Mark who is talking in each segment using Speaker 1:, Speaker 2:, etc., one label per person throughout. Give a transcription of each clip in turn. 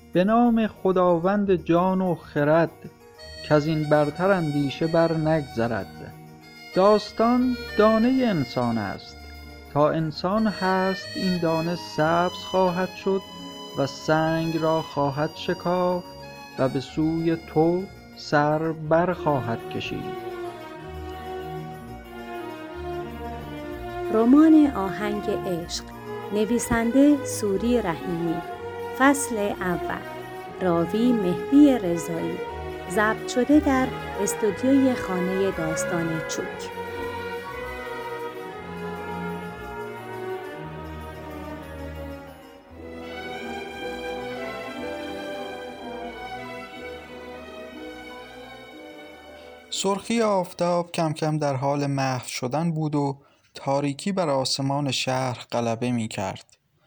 Speaker 1: به نام خداوند جان و خرد، کز این برتر اندیشه بر نگذرد. داستان دانه انسان است، تا انسان هست این دانه سبز خواهد شد و سنگ را خواهد شکافت و به سوی تو سر بر خواهد کشید.
Speaker 2: رمان آهنگ عشق، نویسنده سوری رحیمی، فصل اول، راوی مهدی رضایی، ضبط شده در استودیوی خانه داستان چوک.
Speaker 3: سرخی آفتاب کم کم در حال محو شدن بود و تاریکی بر آسمان شهر غلبه می کرد.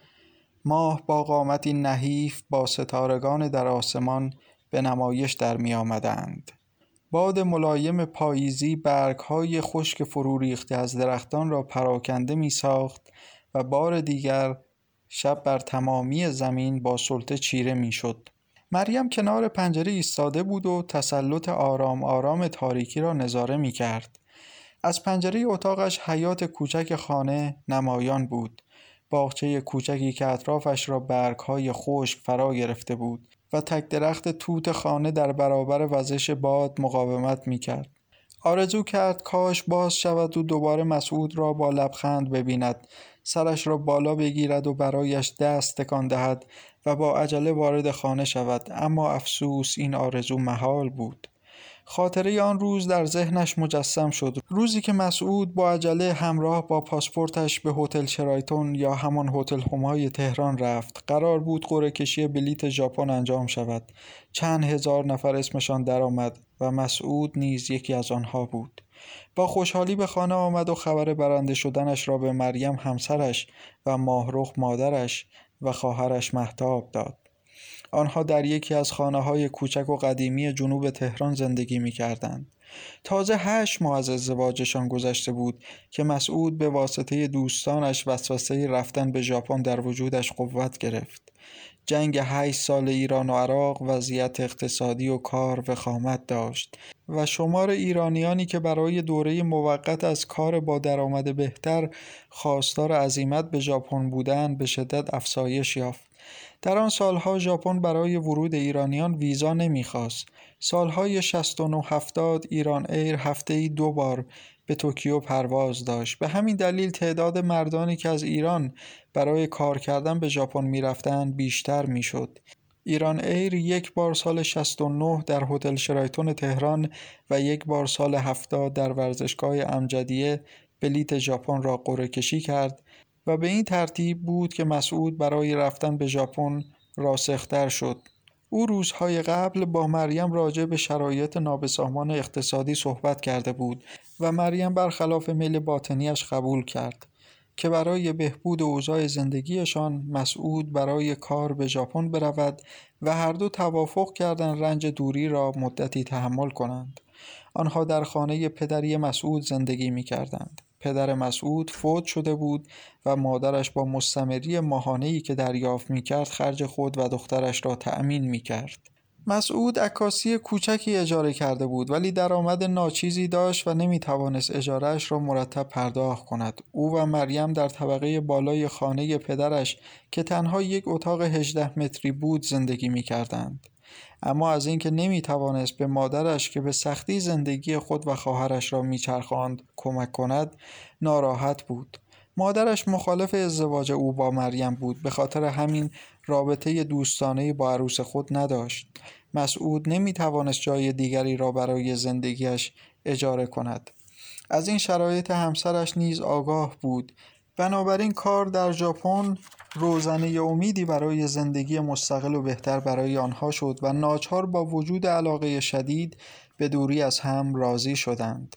Speaker 3: ماه با قامتی نحیف با ستارگان در آسمان به نمایش در می آمدند. باد ملایم پاییزی برگ‌های خشک فرو ریخته از درختان را پراکنده می ساخت و بار دیگر شب بر تمامی زمین با سلطه چیره می شد. مریم کنار پنجره ایستاده بود و تسلط آرام آرام تاریکی را نظاره می کرد. از پنجره اتاقش حیاط کوچک خانه نمایان بود. باغچه کوچکی که اطرافش را برگ‌های خشک فرا گرفته بود و تک درخت توت خانه در برابر وزش باد مقاومت می کرد. آرزو کرد کاش باز شود و دوباره مسعود را با لبخند ببیند، سرش را بالا بگیرد و برایش دست تکان دهد و با عجله وارد خانه شود، اما افسوس این آرزو محال بود. خاطره آن روز در ذهنش مجسم شد، روزی که مسعود با عجله همراه با پاسپورتش به هتل شرایتون یا همان هتل همای تهران رفت. قرار بود قرعه کشی بلیت ژاپن انجام شود. چند هزار نفر اسمشان درآمد و مسعود نیز یکی از آنها بود. با خوشحالی به خانه آمد و خبر برنده شدنش را به مریم همسرش و ماهرخ مادرش و خواهرش مهتاب داد. آنها در یکی از خانه‌های کوچک و قدیمی جنوب تهران زندگی می‌کردند. تازه 8 ماه از ازدواجشان گذشته بود که مسعود به واسطه دوستانش وسوسه رفتن به ژاپن در وجودش قوت گرفت. جنگ 8 سال ایران و عراق وضعیت اقتصادی و کار وخامت داشت و شمار ایرانیانی که برای دوره موقت از کار با درآمد بهتر خواستار عزیمت به ژاپن بودند به شدت افزایش یافت. در آن سالها ژاپن برای ورود ایرانیان ویزا نمی‌خواست. سالهای 69-70 ایران ایر هفته‌ای 2 بار به توکیو پرواز داشت. به همین دلیل تعداد مردانی که از ایران برای کار کردن به ژاپن می‌رفتند بیشتر می‌شد. ایران ایر 1 بار سال 69 در هتل شرایتون تهران و 1 بار سال 70 در ورزشگاه امجدیه بلیت ژاپن را قرعه کشی کرد و به این ترتیب بود که مسعود برای رفتن به ژاپن راسخ‌تر شد. او روزهای قبل با مریم راجع به شرایط نابسامان اقتصادی صحبت کرده بود و مریم برخلاف میل باطنیش قبول کرد که برای بهبود اوضاع زندگیشان مسعود برای کار به ژاپن برود و هر دو توافق کردند رنج دوری را مدتی تحمل کنند. آنها در خانه پدری مسعود زندگی می‌کردند. پدر مسعود فوت شده بود و مادرش با مستمری ماهانه‌ای که دریافت می‌کرد خرج خود و دخترش را تأمین می‌کرد. مسعود عکاسی کوچکی اجاره کرده بود ولی درآمد ناچیزی داشت و نمی‌توانست اجاره‌اش را مرتب پرداخت کند. او و مریم در طبقه بالای خانه پدرش که تنها 1 اتاق 18 متری بود زندگی می‌کردند. اما از اینکه نمی‌توانست به مادرش که به سختی زندگی خود و خواهرش را می‌چرخاند کمک کند ناراحت بود. مادرش مخالف ازدواج او با مریم بود، به خاطر همین رابطه دوستانه با عروس خود نداشت. مسعود نمی‌توانست جای دیگری را برای زندگیش اجاره کند. از این شرایط همسرش نیز آگاه بود. بنابراین کار در ژاپن روزنه امیدی برای زندگی مستقل و بهتر برای آنها شد و ناچار با وجود علاقه شدید به دوری از هم راضی شدند.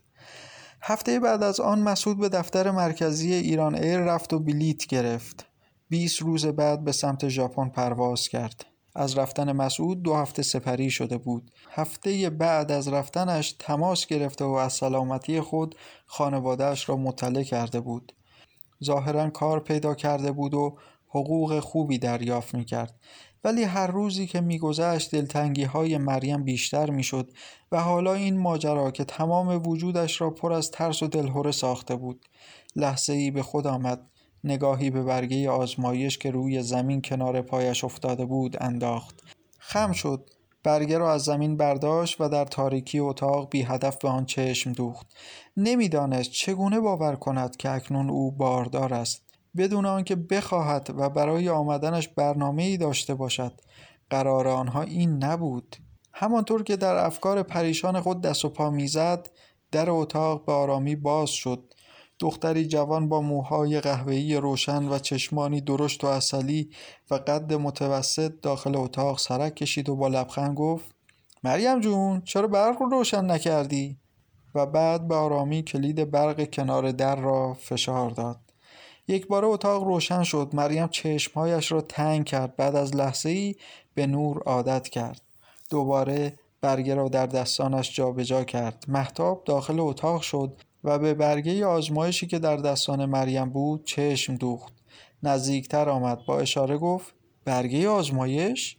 Speaker 3: هفته بعد از آن مسعود به دفتر مرکزی ایران ایر رفت و بلیت گرفت. 20 روز بعد به سمت ژاپن پرواز کرد. از رفتن مسعود 2 هفته سپری شده بود. هفته بعد از رفتنش تماس گرفته و از سلامتی خود خانواده‌اش را مطلع کرده بود. ظاهراً کار پیدا کرده بود و حقوق خوبی دریافت می‌کرد. ولی هر روزی که می‌گذشت دلتنگی‌های مریم بیشتر می‌شد و حالا این ماجرا که تمام وجودش را پر از ترس و دلهره ساخته بود. لحظه‌ای به خود آمد، نگاهی به برگه آزمایش که روی زمین کنار پایش افتاده بود انداخت. خم شد، برگه را از زمین برداشت و در تاریکی اتاق بی هدف به آن چشم دوخت. نمی‌دانست چگونه باور کند که اکنون او باردار است، بدون آنکه بخواهد و برای آمدنش برنامه‌ای داشته باشد. قرار آنها این نبود. همانطور که در افکار پریشان خود دست و پا می‌زد، در اتاق به آرامی باز شد. دختری جوان با موهای قهوه‌ای روشن و چشمانی درشت و عسلی و قد متوسط داخل اتاق سرک کشید و با لبخند گفت: مریم جون، چرا برق رو روشن نکردی؟ و بعد به آرامی کلید برق کنار در را فشار داد. یک بار اتاق روشن شد. مریم چشمهایش را تنگ کرد. بعد از لحظه‌ای به نور عادت کرد. دوباره برگه را در دستانش جابجا کرد. مهتاب داخل اتاق شد و به برگه آزمایشی که در دستان مریم بود چشم دوخت. نزدیکتر آمد. با اشاره گفت: برگه آزمایش؟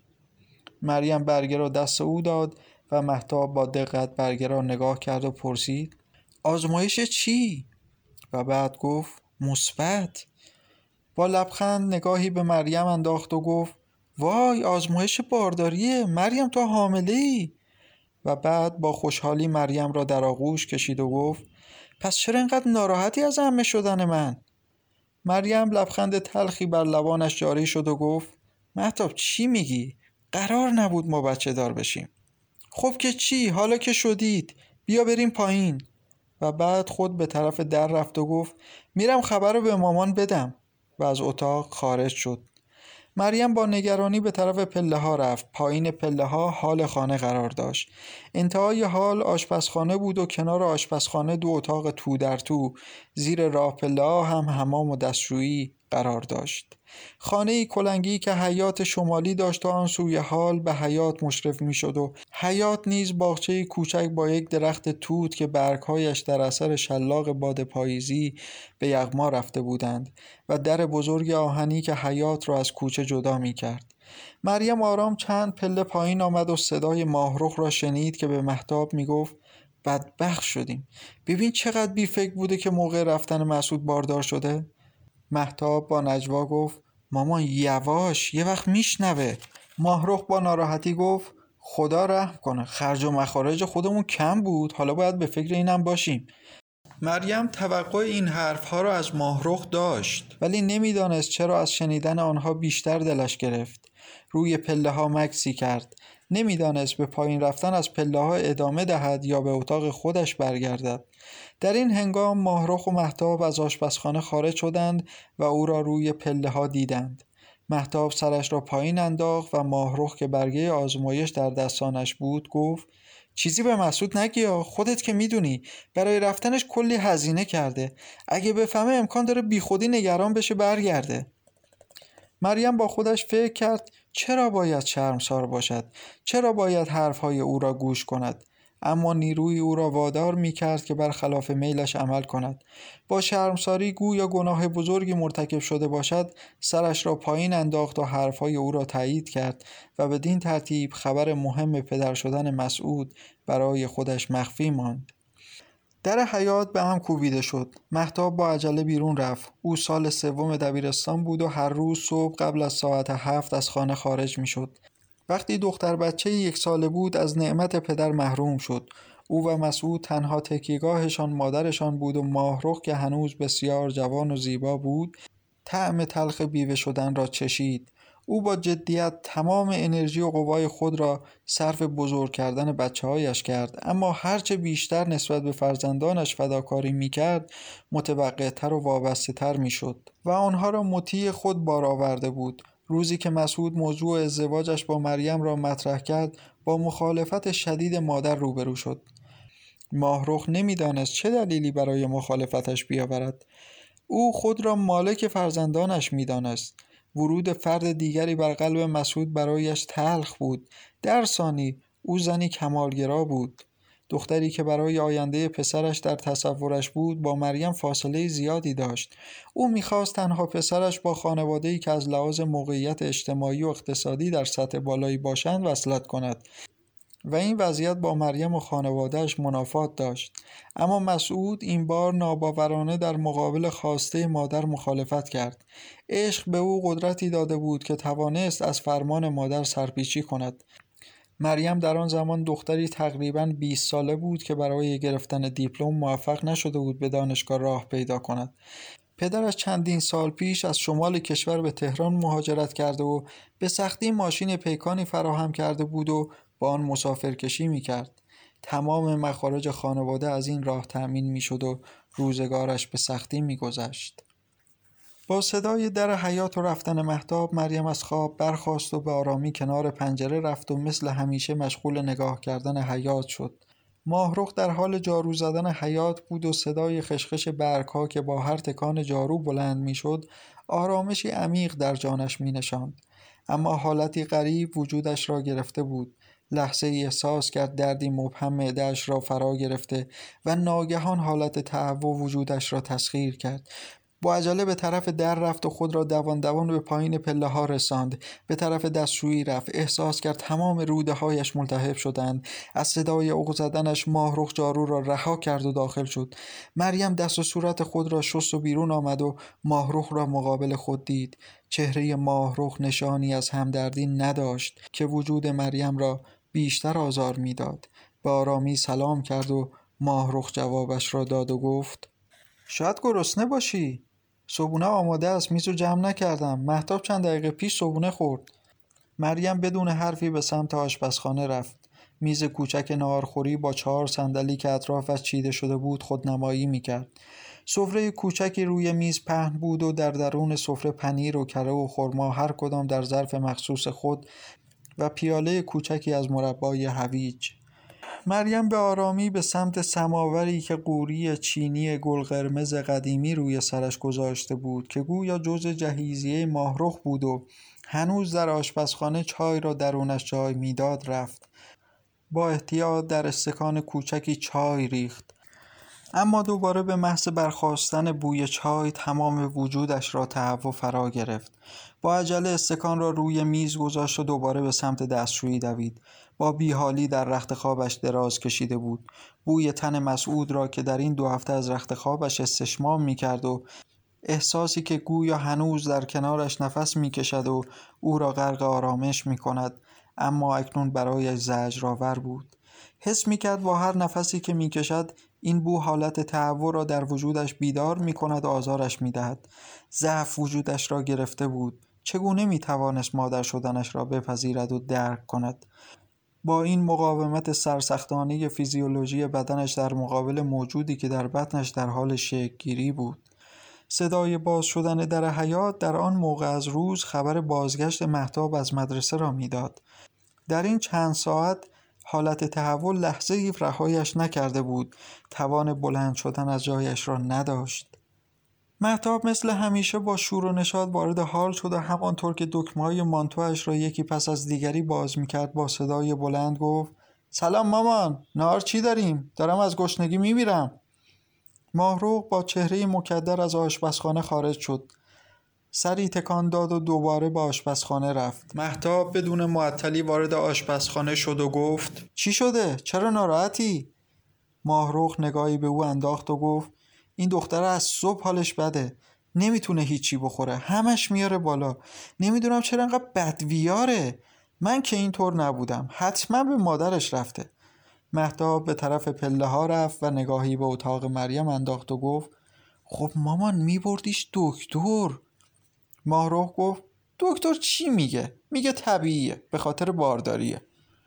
Speaker 3: مریم برگه را دست او داد و مهتاب با دقت برگه را نگاه کرد و پرسید: آزمایش چی؟ و بعد گفت: مثبت. با لبخند نگاهی به مریم انداخت و گفت: وای، آزمایش بارداریه. مریم تو حامله‌ای؟ و بعد با خوشحالی مریم را در آغوش کشید و گفت: پس چرا اینقدر ناراحتی از عمه شدن من؟ مریم لبخند تلخی بر لبانش جاری شد و گفت: مهتاب چی میگی؟ قرار نبود ما بچه دار بشیم. خب که چی؟ حالا که شدید بیا بریم پایین. و بعد خود به طرف در رفت و گفت: میرم خبر رو به مامان بدم. و از اتاق خارج شد. مریم با نگرانی به طرف پله ها رفت. پایین پله ها حال خانه قرار داشت. انتهای حال آشپزخانه بود و کنار آشپزخانه 2 اتاق تو در تو. زیر راه پله ها هم حمام و دستشویی قرار داشت. خانه‌ای کلنگی که حیاط شمالی داشت و آن سوی حال به حیاط مشرف می‌شد و حیاط نیز باغچه‌ای کوچک با یک درخت توت که برگ‌هایش در اثر شلاق باد پاییزی به یغما رفته بودند و در بزرگ آهنی که حیاط را از کوچه جدا می‌کرد. مریم آرام چند پله پایین آمد و صدای ماهرخ را شنید که به مهتاب می‌گفت: بدبخت شدیم. ببین چقدر بی‌فکر بوده که موقع رفتن مسعود باردار شده. مهتاب با نجوا گفت: مامان یواش، یه وقت میشنوه. ماهرخ با ناراحتی گفت: خدا رحم کنه، خرج و مخارج خودمون کم بود، حالا باید به فکر اینم باشیم. مریم توقع این حرفها را از ماهرخ داشت، ولی نمیدانست چرا از شنیدن آنها بیشتر دلش گرفت. روی پله ها مکسی کرد. نمیدانست به پایین رفتن از پله ها ادامه دهد یا به اتاق خودش برگردد. در این هنگام ماهرخ و مهتاب از آشپزخانه خارج شدند و او را روی پله ها دیدند. مهتاب سرش را پایین انداخت و ماهرخ که برگه آزمایش در دستانش بود گفت: چیزی به مسعود نگی، خودت که میدونی برای رفتنش کلی هزینه کرده. اگه بفهمه امکان داره بیخودی نگران بشه برگرده. مریم با خودش فکر کرد: چرا باید شرمسار باشد؟ چرا باید حرفهای او را گوش کند؟ اما نیروی او را وادار می کرد که برخلاف میلش عمل کند. با شرمساری گویا گناه بزرگی مرتکب شده باشد، سرش را پایین انداخت و حرفهای او را تایید کرد و بدین ترتیب خبر مهم پدر شدن مسعود برای خودش مخفی ماند. در حیاط به هم کوبیده شد. مهتاب با عجله بیرون رفت. او سال 3 دبیرستان بود و هر روز صبح قبل از ساعت 7 از خانه خارج می شد. وقتی دختر بچه 1 ساله بود از نعمت پدر محروم شد. او و مسعود تنها تکیهگاهشان مادرشان بود و ماهرخ که هنوز بسیار جوان و زیبا بود طعم تلخ بیوه شدن را چشید. او با جدیت تمام انرژی و قوای خود را صرف بزرگ کردن بچه‌هایش کرد، اما هرچه بیشتر نسبت به فرزندانش فداکاری می‌کرد متوقع‌تر و وابسته‌تر می‌شد و آنها را مطیع خود بار آورده بود. روزی که مسعود موضوع ازدواجش با مریم را مطرح کرد با مخالفت شدید مادر روبرو شد. ماهرخ نمی‌دانست چه دلیلی برای مخالفتش بیاورد. او خود را مالک فرزندانش می‌دانست. ورود فرد دیگری بر قلب مسعود برایش تلخ بود. در ثانی او زنی کمالگرا بود. دختری که برای آینده پسرش در تصورش بود با مریم فاصله زیادی داشت. او می‌خواست تنها پسرش با خانواده‌ای که از لحاظ موقعیت اجتماعی و اقتصادی در سطح بالایی باشند وصلت کند و این وضعیت با مریم و خانواده‌اش منافات داشت. اما مسعود این بار ناباورانه در مقابل خواسته مادر مخالفت کرد. عشق به او قدرتی داده بود که توانست از فرمان مادر سرپیچی کند. مریم در آن زمان دختری تقریباً 20 ساله بود که برای گرفتن دیپلم موفق نشده بود به دانشگاه راه پیدا کند. پدرش چندین سال پیش از شمال کشور به تهران مهاجرت کرده و به سختی ماشین پیکانی فراهم کرده بود و با آن مسافرکشی می‌کرد. تمام مخارج خانواده از این راه تأمین می‌شد و روزگارش به سختی می‌گذشت. با صدای در حیاط و رفتن مهتاب مریم از خواب برخاست و به آرامی کنار پنجره رفت و مثل همیشه مشغول نگاه کردن حیاط شد. ماهرخ در حال جارو زدن حیاط بود و صدای خشخش برگ‌ها که با هر تکان جارو بلند می‌شد آرامشی عمیق در جانش می‌نشاند. اما حالتی غریب وجودش را گرفته بود. لحظه ای احساس کرد دردی مبهم معده‌اش را فرا گرفته و ناگهان حالت تهوع وجودش را تسخیر کرد. با عجله به طرف در رفت و خود را دوان دوان به پایین پله ها رساند. به طرف دستشویی رفت. احساس کرد تمام روده هایش ملتهب شدند. از صدای عق زدنش ماهرخ جارو را رها کرد و داخل شد. مریم دست و صورت خود را شست و بیرون آمد و ماهرخ را مقابل خود دید. چهره ماهرخ نشانی از همدردی نداشت که وجود مریم را بیشتر آزار میداد. به آرامی سلام کرد و ماهرخ جوابش را داد و گفت: شاید گرسنه باشی. صبحونه آماده است، میزو جمع نکردم. مهتاب چند دقیقه پیش صبحونه خورد. مریم بدون حرفی به سمت آشپزخانه رفت. میز کوچک ناهارخوری با 4 صندلی که اطرافش چیده شده بود خودنمایی میکرد. سفره کوچکی روی میز پهن بود و در درون سفره پنیر و کره و خرما هر کدام در ظرف مخصوص خود و پیاله کوچکی از مربای هویج. مریم به آرامی به سمت سماوری که قوری چینی گل قرمز قدیمی روی سرش گذاشته بود که گویا جزء جهیزیه ماهرخ بود و هنوز در آشپزخانه چای را درونش جای میداد رفت. با احتیاط در استکان کوچکی چای ریخت. اما دوباره به محض برخاستن بوی چای تمام وجودش را تهوع فرا گرفت. با عجله استکان را روی میز گذاشت و دوباره به سمت دستشویی دوید. با بیحالی در رخت خوابش دراز کشیده بود. بوی تن مسعود را که در این 2 هفته از رخت خوابش استشمام می‌کرد و احساسی که گویا هنوز در کنارش نفس می‌کشد و او را غرق آرامش می‌کند، اما اکنون برایش زجرآور بود. حس می‌کرد با هر نفسی که می‌کشد این بو حالت تهوع را در وجودش بیدار می‌کند و آزارش می‌دهد. ضعف وجودش را گرفته بود. چگونه می‌توانست مادر شدنش را بپذیرد و درک کند؟ با این مقاومت سرسختانه فیزیولوژی بدنش در مقابل موجودی که در بطنش در حال شکل گیری بود. صدای باز شدن در حیاط در آن موقع از روز خبر بازگشت مهتاب از مدرسه را میداد. در این چند ساعت حالت تحول لحظه‌ای رهایش نکرده بود. توان بلند شدن از جایش را نداشت. مهتاب مثل همیشه با شور و نشاط وارد حال شد و همانطور که دکمه‌های مانتویش را یکی پس از دیگری باز می‌کرد با صدای بلند گفت: سلام مامان، نهار چی داریم؟ دارم از گشنگی می‌میرم. ماهرخ با چهره مکدر از آشپزخانه خارج شد. سری تکان داد و دوباره به آشپزخانه رفت. مهتاب بدون معطلی وارد آشپزخانه شد و گفت: چی شده؟ چرا ناراحتی؟ ماهرخ نگاهی به او انداخت و گفت: این دختر از صبح حالش بده. نمیتونه هیچی بخوره. همش میاره بالا. نمیدونم چرا انقدر بدویاره. من که اینطور نبودم. حتما به مادرش رفته. مهتاب به طرف پله ها رفت و نگاهی به اتاق مریم انداخت و گفت: خب مامان میبردیش دکتر. ماهرخ گفت: دکتر چی میگه؟ میگه طبیعیه، به خاطر بارداریه.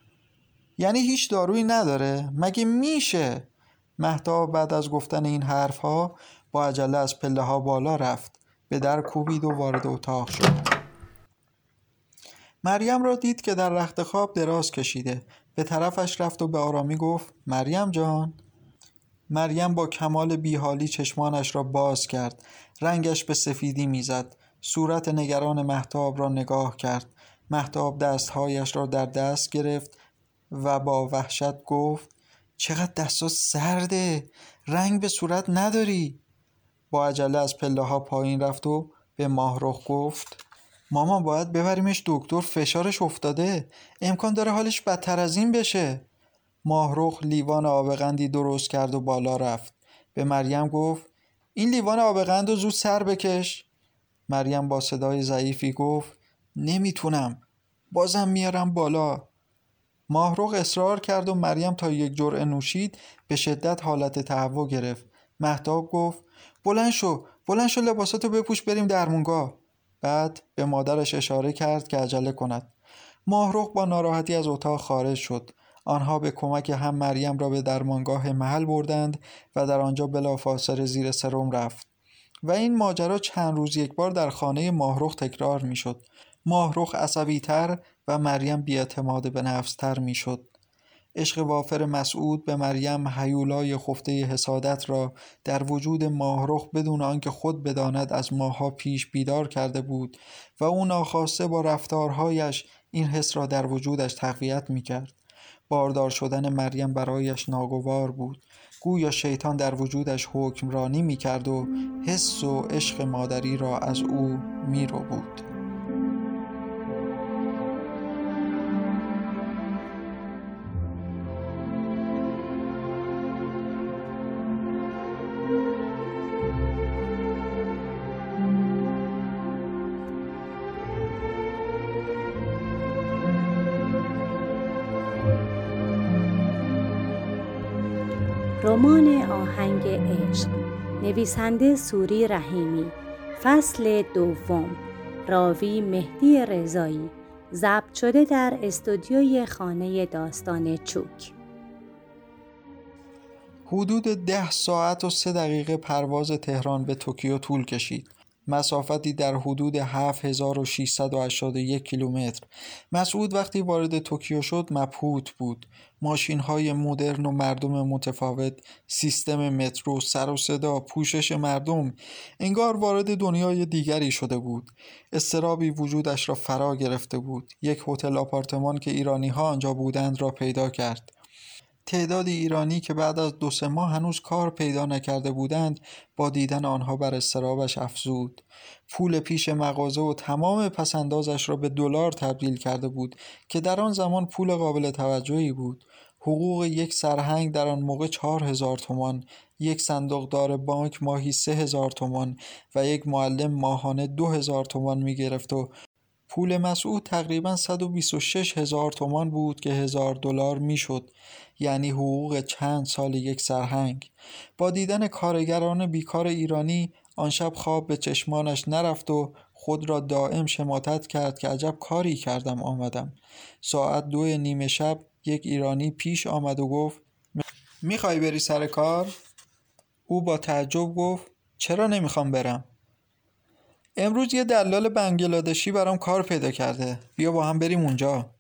Speaker 3: یعنی هیچ دارویی نداره؟ مگه میشه؟ مهتاب بعد از گفتن این حرفها با عجله از پله ها بالا رفت. به در کوبید و وارد اتاق شد. مریم را دید که در رخت خواب دراز کشیده. به طرفش رفت و به آرامی گفت: مریم جان. مریم با کمال بیحالی چشمانش را باز کرد. رنگش به سفیدی میزد. صورت نگران مهتاب را نگاه کرد. مهتاب دستهایش را در دست گرفت و با وحشت گفت: چقدر دستات سرده، رنگ به صورت نداری. با عجله از پله ها پایین رفت و به ماهرخ گفت مامان باید ببریمش دکتر، فشارش افتاده، امکان داره حالش بدتر از این بشه. ماهرخ لیوان آبقندی درست کرد و بالا رفت. به مریم گفت این لیوان آبقند رو زود سر بکش. مریم با صدای ضعیفی گفت نمیتونم، بازم میارم بالا. ماهرخ اصرار کرد و مریم تا یک جرعه نوشید به شدت حالت تهوع گرفت. مهتاب گفت بلند شو لباساتو بپوش بریم درمونگاه. بعد به مادرش اشاره کرد که عجله کند. ماهرخ با ناراحتی از اتاق خارج شد. آنها به کمک هم مریم را به درمانگاه محل بردند و در آنجا بلافاصله زیر سرم رفت. و این ماجرا چند روز یک بار در خانه ماهرخ تکرار می شد. ماهرخ عصبی تر و مریم بی‌اعتماد به نفس تر می شد. عشق وافر مسعود به مریم هیولای خفته حسادت را در وجود ماهرخ بدون آنکه خود بداند از ماه‌ها پیش بیدار کرده بود و او ناخواسته با رفتارهایش این حس را در وجودش تقویت می کرد. باردار شدن مریم برایش ناگوار بود. گویا شیطان در وجودش حکمرانی می کرد و حس و عشق مادری را از او می رو بود.
Speaker 2: رمان آهنگ عشق، نویسنده سوری رحیمی، فصل دوم، راوی مهدی رضایی، ضبط شده در استودیوی خانه داستان چوک.
Speaker 3: حدود 10 ساعت و 3 دقیقه پرواز تهران به توکیو طول کشید. مسافتی در حدود 7681 کیلومتر. مسعود وقتی وارد توکیو شد مبهوت بود. ماشین‌های مدرن و مردم متفاوت، سیستم مترو، سر و صدا، پوشش مردم، انگار وارد دنیای دیگری شده بود. اضطرابی وجودش را فرا گرفته بود. یک هتل آپارتمان که ایرانی‌ها آنجا بودند را پیدا کرد. تعدادی ایرانی که بعد از 2-3 ماه هنوز کار پیدا نکرده بودند با دیدن آنها بر اضطرابش افزود. پول پیش مغازه و تمام پسندازش را به دلار تبدیل کرده بود که در آن زمان پول قابل توجهی بود. حقوق یک سرهنگ در آن موقع 4000 تومان، یک صندوقدار بانک ماهی 3000 تومان و یک معلم ماهانه 2000 تومان می گرفت و پول مسعود تقریباً 126,000 تومان بود که $1000 میشد، یعنی حقوق چند سال یک سرهنگ. با دیدن کارگران بیکار ایرانی آن شب خواب به چشمانش نرفت و خود را دائم شماتت کرد که عجب کاری کردم آمدم. ساعت 2:30 شب یک ایرانی پیش آمد و گفت میخوای بری سر کار؟ او با تعجب گفت چرا نمیخوام برم؟ امروز یه دلال بنگلادشی برام کار پیدا کرده، بیا با هم بریم اونجا.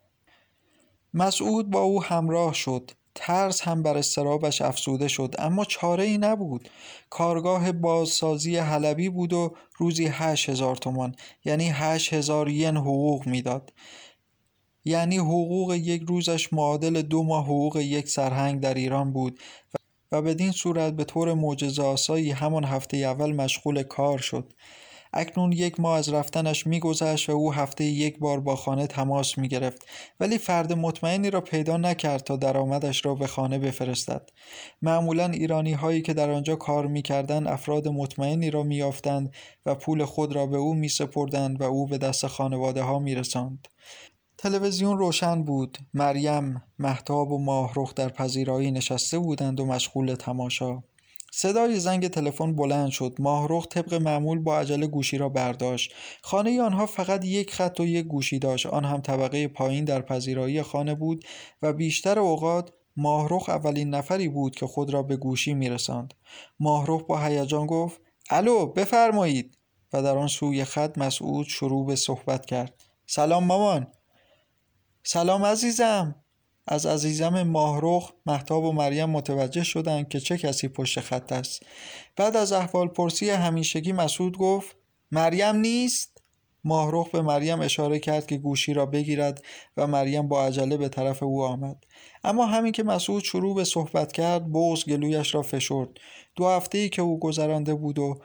Speaker 3: مسعود با او همراه شد. ترس هم بر اضطرابش افزوده شد، اما چاره ای نبود. کارگاه بازسازی حلبی بود و روزی 8,000 تومان، یعنی 8,000 ین حقوق میداد. یعنی حقوق یک روزش معادل 2 ماه حقوق یک سرهنگ در ایران بود و بدین صورت به طور معجزه‌آسایی همان هفته اول مشغول کار شد. اکنون 1 ماه از رفتنش می‌گذشت و او هفته 1 بار با خانه تماس می‌گرفت، ولی فرد مطمئنی را پیدا نکرد تا درآمدش را به خانه بفرستد. معمولاً ایرانی‌هایی که در آنجا کار می‌کردند افراد مطمئنی را می‌یافتند و پول خود را به او می‌سپردند و او به دست خانواده‌ها می‌رساند. تلویزیون روشن بود. مریم، مهتاب و ماهرخ در پذیرایی نشسته بودند و مشغول تماشا. صدای زنگ تلفن بلند شد. ماهرخ طبق معمول با عجله گوشی را برداشت. خانه آنها فقط 1 خط و 1 گوشی داشت، آن هم طبقه پایین در پذیرایی خانه بود و بیشتر اوقات ماهرخ اولین نفری بود که خود را به گوشی میرساند. ماهرخ با هیجان گفت الو بفرمایید و در آن سوی خط مسعود شروع به صحبت کرد. سلام مامان. سلام عزیزم. از عزیزم ماهرخ، مهتاب و مریم متوجه شدند که چه کسی پشت خط است. بعد از احوالپرسی همیشگی مسعود گفت مریم نیست؟ ماهرخ به مریم اشاره کرد که گوشی را بگیرد و مریم با عجله به طرف او آمد. اما همین که مسعود شروع به صحبت کرد، بغض گلویش را فشرد. 2 هفته‌ای که او گذرانده بود و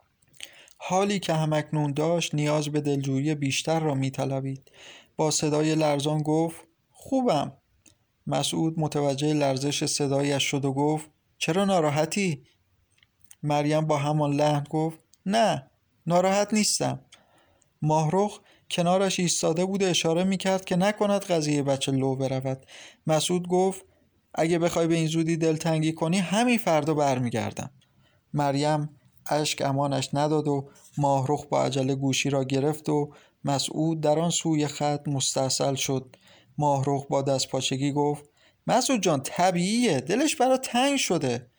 Speaker 3: حالی که همکنون داشت نیاز به دلجویی بیشتر را می‌طلبید. با صدای لرزان گفت: خوبم. مسعود متوجه لرزش صدایش شد و گفت: چرا ناراحتی؟ مریم با همان لحن گفت: نه، ناراحت نیستم. ماهرخ کنارش ایستاده بود و اشاره می‌کرد که نکند قضیه بچه لو برود. مسعود گفت: اگه بخوای به این زودی دلتنگی کنی همین فردا برمیگردم. مریم اشک امانش نداد و ماهرخ با عجله گوشی را گرفت و مسعود در آن سوی خط مستاصل شد. ماهرخ با دستپاچگی گفت: مسعود جان، طبیعیه، دلش برا تنگ شده.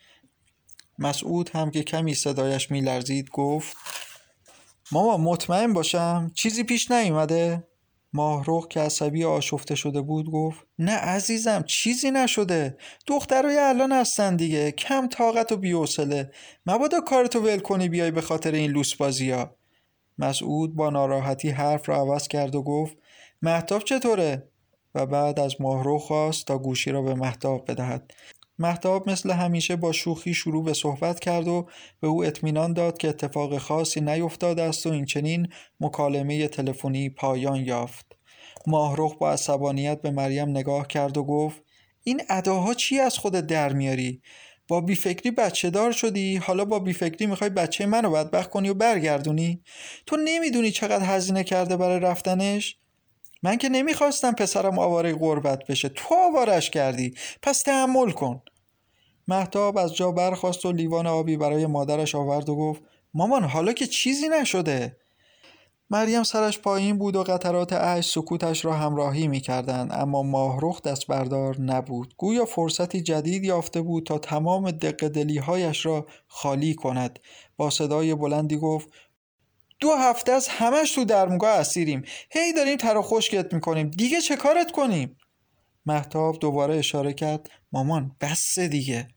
Speaker 3: مسعود هم که کمی صدایش میلرزید گفت: ماما مطمئن باشم چیزی پیش نیومده؟ ماهرخ که عصبی آشفته شده بود گفت: نه عزیزم، چیزی نشده. دخترای الان هستن دیگه، کم طاقت و بی‌حوصله. مبادا کارتو ول کنی بیای به خاطر این لوس بازی‌ها. مسعود با ناراحتی حرف را عوض کرد و گفت: مهتاب چطوره؟ و بعد از ماهرخ خواست تا گوشی را به مهتاب بدهد. مهتاب مثل همیشه با شوخی شروع به صحبت کرد و به او اطمینان داد که اتفاق خاصی نیفتاده است و این چنین مکالمه تلفنی پایان یافت. ماهرخ با عصبانیت به مریم نگاه کرد و گفت: این اداها چی از خودت در میاری؟ با بیفکری بچه دار شدی، حالا با بیفکری میخوای بچه منو بدبخت کنی و برگردونی؟ تو نمیدونی چقدر هزینه کرده برای رفتنش؟ من که نمیخواستم پسرم آواره غربت بشه، تو آوارش کردی، پس تحمل کن. مهتاب از جا برخاست و لیوان آبی برای مادرش آورد و گفت: مامان حالا که چیزی نشده. مریم سرش پایین بود و قطرات اشک سکوتش را همراهی می‌کردند، اما ماهرخ دست بردار نبود. گویا فرصتی جدید یافته بود تا تمام دقدلی‌هایش را خالی کند. با صدای بلندی گفت: 2 هفته از همش تو درمونگاه اسیریم، هی داریم تر و خشکت میکنیم، دیگه چه کارت کنیم؟ مهتاب دوباره اشاره کرد: مامان بس دیگه.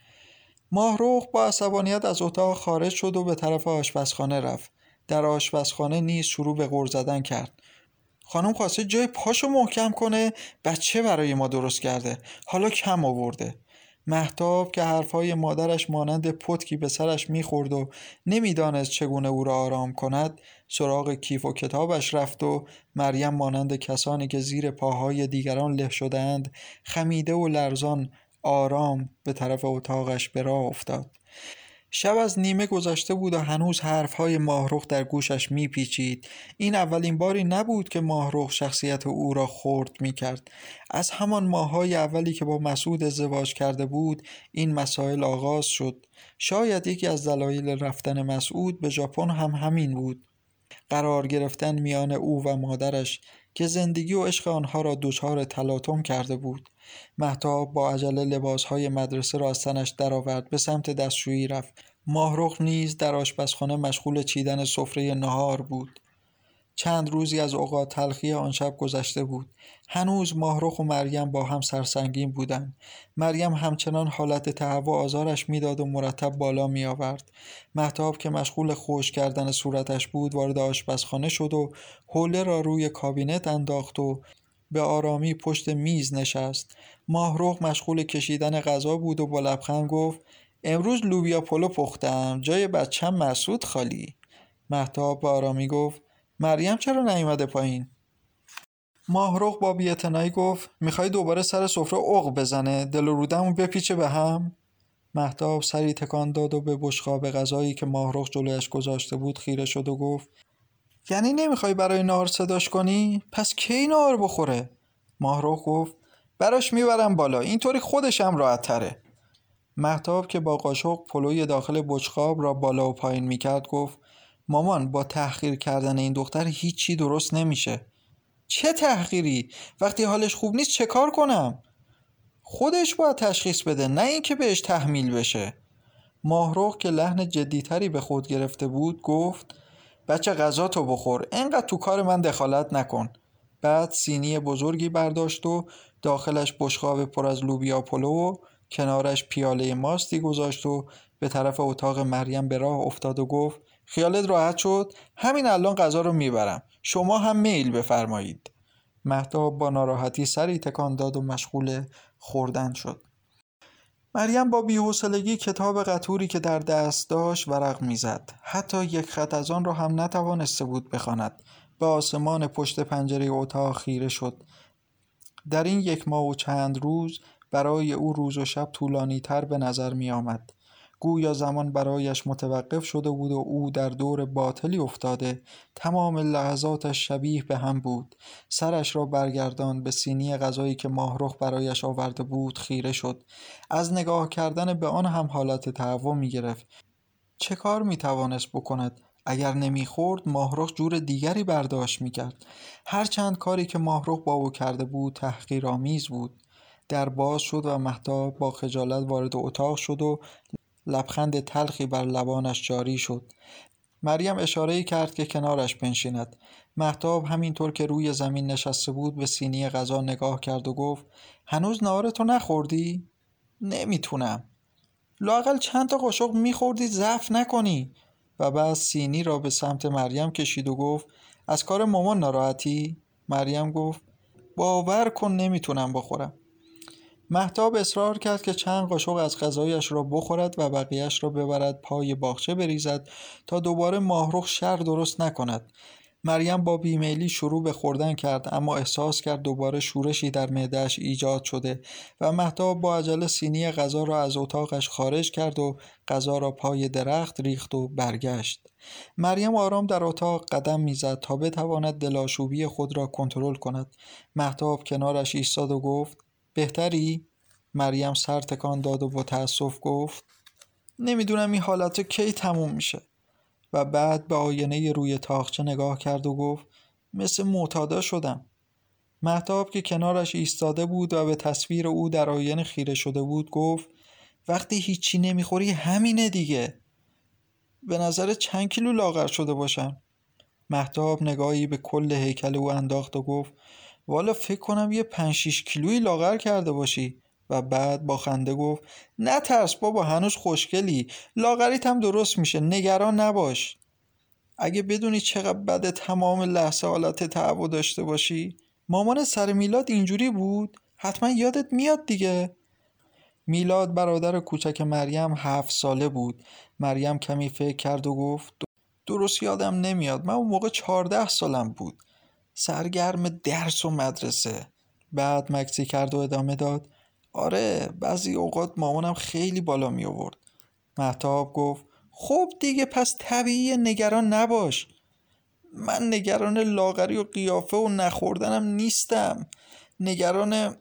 Speaker 3: ماهرخ با عصبانیت از اتاق خارج شد و به طرف آشپزخانه رفت. در آشپزخانه نیز شروع به غر زدن کرد. خانم خواسته جای پاشو محکم کنه، بچه برای ما درست کرده، حالا کم آورده. مهتاب که حرفهای مادرش مانند پتکی به سرش میخورد و نمیدانست چگونه او را آرام کند، سراغ کیف و کتابش رفت و مریم مانند کسانی که زیر پاهای دیگران له شدند، خمیده و لرزان آرام به طرف اتاقش به راه افتاد. شب از نیمه گذشته بود و هنوز حرفهای ماهرخ در گوشش میپیچید. این اولین باری نبود که ماهرخ شخصیت او را خرد میکرد. از همان ماه‌های اولی که با مسعود ازدواج کرده بود این مسائل آغاز شد. شاید یکی از دلایل رفتن مسعود به ژاپن هم همین بود. قرار گرفتن میان او و مادرش که زندگی و عشق آنها را دچار تلاطم کرده بود. مهتاب با عجله لباسهای مدرسه را از تنش درآورد، به سمت دستشویی رفت. ماهرخ نیز در آشپزخانه مشغول چیدن سفره نهار بود. چند روزی از اوقات تلخی آن شب گذشته بود. هنوز ماهرخ و مریم با هم سرسنگین بودند. مریم همچنان حالت تهوع آزارش میداد و مرتب بالا می آورد. مهتاب که مشغول خشک کردن صورتش بود وارد آشپزخانه شد و حوله را روی کابینت انداخت و به آرامی پشت میز نشست. ماهرخ مشغول کشیدن غذا بود و با لبخند گفت: امروز لوبیا پلو پختم، جای بچم مسعود خالی. مهتاب با آرامی گفت: مریم چرا نیومده پایین؟ ماهرخ با بی‌اعتنایی گفت: میخوای دوباره سر سفره عق بزنه، دل و رودمون بپیچه به هم؟ مهتاب سری تکان داد و به بشقاب غذایی که ماهرخ جلویش گذاشته بود خیره شد و گفت: یعنی نمیخوای برای نهار صداش کنی؟ پس کی نهار بخوره؟ ماهرخ گفت: براش میبرم بالا، اینطوری خودشم راحت تره. مهتاب که با قاشق پلوی داخل بشقاب را بالا و پایین میکرد گفت: مامان با تحقیر کردن این دختر هیچی درست نمیشه. چه تحقیری؟ وقتی حالش خوب نیست چه کار کنم؟ خودش باید تشخیص بده، نه اینکه بهش تحمیل بشه. ماهرخ که لحن جدیتری به خود گرفته بود گفت: بچه غذا تو بخور، اینقدر تو کار من دخالت نکن. بعد سینی بزرگی برداشت و داخلش بشقاب پر از لوبیا پلو و کنارش پیاله ماستی گذاشت و به طرف اتاق مریم به راه افتاد و گفت: خیالت راحت شد؟ همین الان غذا رو میبرم، شما هم میل بفرمایید. مهتاب با ناراحتی سری تکان داد و مشغول خوردن شد. مریم با بی‌حوصلگی کتاب قطوری که در دست داشت ورق میزد. حتی یک خط از آن را هم نتوانسته بود بخواند. به آسمان پشت پنجره اتاق خیره شد. در این 1 ماه و چند روز برای او روز و شب طولانی تر به نظر می آمد. گویا زمان برایش متوقف شده بود و او در دور باطلی افتاده. تمام لحظاتش شبیه به هم بود. سرش را برگرداند، به سینی غذایی که ماهرخ برایش آورده بود خیره شد. از نگاه کردن به آن هم حالت تهوع می گرفت. چه کار می توانست بکند؟ اگر نمیخورد ماهرخ جور دیگری برداشت میکرد. هر چند کاری که ماهرخ با او کرده بود تحقیرآمیز بود. در باز شد و مهتاب با خجالت وارد اتاق شد و لبخند تلخی بر لبانش جاری شد. مریم اشاره‌ای کرد که کنارش بنشیند. مهتاب همینطور که روی زمین نشسته بود به سینی غذا نگاه کرد و گفت هنوز نهارتو نخوردی؟ نمیتونم. لااقل چند تا قاشق میخوردی ضعف نکنی. و بعد سینی را به سمت مریم کشید و گفت از کار مامان ناراحتی؟ مریم گفت باور کن نمیتونم بخورم. مهتاب اصرار کرد که چند قاشق از غذایش را بخورد و بقیهش را ببرد پای باغچه بریزد تا دوباره ماهرخ شر درست نکند. مریم با بیمیلی شروع به خوردن کرد، اما احساس کرد دوباره شورشی در معده‌اش ایجاد شده و مهتاب با عجله سینی غذا را از اتاقش خارج کرد و غذا را پای درخت ریخت و برگشت. مریم آرام در اتاق قدم میزد تا بتواند دلاشوبی خود را کنترل کند. مهتاب کنارش ایستاد و گفت بهتری؟ مریم سر تکان داد و با تأسف گفت نمیدونم این حالت کی تموم میشه. و بعد به آینه روی تاقچه نگاه کرد و گفت مثل معتادا شدم. مهتاب که کنارش ایستاده بود و به تصویر او در آینه خیره شده بود گفت وقتی هیچی نمیخوری همینه دیگه. به نظر چند کیلو لاغر شده باشم؟ مهتاب نگاهی به کل هیکل او انداخت و گفت والا فکر کنم یه 5-6 کیلویی لاغر کرده باشی. و بعد با خنده گفت نه ترس بابا، هنوز خوشگلی، لاغریت هم درست میشه، نگران نباش. اگه بدونی چقدر بده تمام لحظه حالت تهوع داشته باشی. مامان سر میلاد اینجوری بود؟ حتما یادت میاد دیگه. میلاد برادر کوچک مریم 7 ساله بود. مریم کمی فکر کرد و گفت درست یادم نمیاد، من اون موقع 14 سالم بود، سرگرم درس و مدرسه. بعد مکسی کرد و ادامه داد آره بعضی اوقات مامانم خیلی بالا می آورد. مهتاب گفت خب دیگه پس طبیعیه، نگران نباش. من نگران لاغری و قیافه و نخوردنم نیستم، نگران.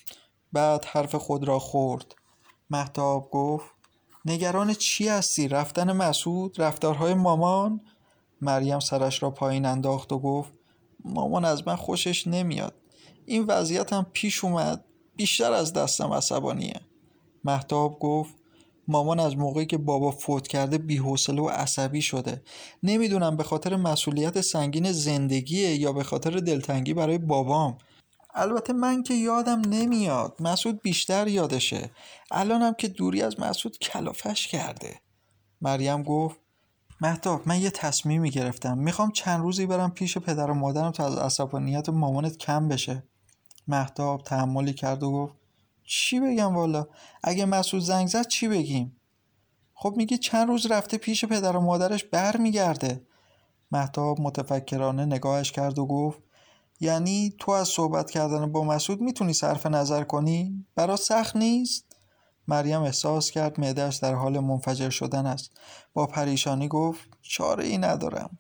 Speaker 3: بعد حرف خود را خورد. مهتاب گفت نگران چی هستی؟ رفتن مسعود؟ رفتارهای مامان؟ مریم سرش را پایین انداخت و گفت مامان از من خوشش نمیاد، این وضعیت هم پیش اومد، بیشتر از دستم عصبانیه. مهتاب گفت مامان از موقعی که بابا فوت کرده بی‌حوصله و عصبی شده. نمیدونم به خاطر مسئولیت سنگین زندگیه یا به خاطر دلتنگی برای بابام. البته من که یادم نمیاد، مسعود بیشتر یادشه. الانم که دوری از مسعود کلافش کرده. مریم گفت مهتاب من یه تصمیمی گرفتم، میخوام چند روزی برم پیش پدر و مادرم تا از عصبانیت مامانت کم بشه. مهتاب تأملی کرد و گفت چی بگم والا؟ اگه مسعود زنگ زد چی بگیم؟ خب میگی چند روز رفته پیش پدر و مادرش بر میگرده. مهتاب متفکرانه نگاهش کرد و گفت یعنی تو از صحبت کردن با مسعود میتونی صرف نظر کنی؟ برات سخت نیست؟ مریم احساس کرد معده‌اش در حال منفجر شدن است. با پریشانی گفت چاره ای ندارم.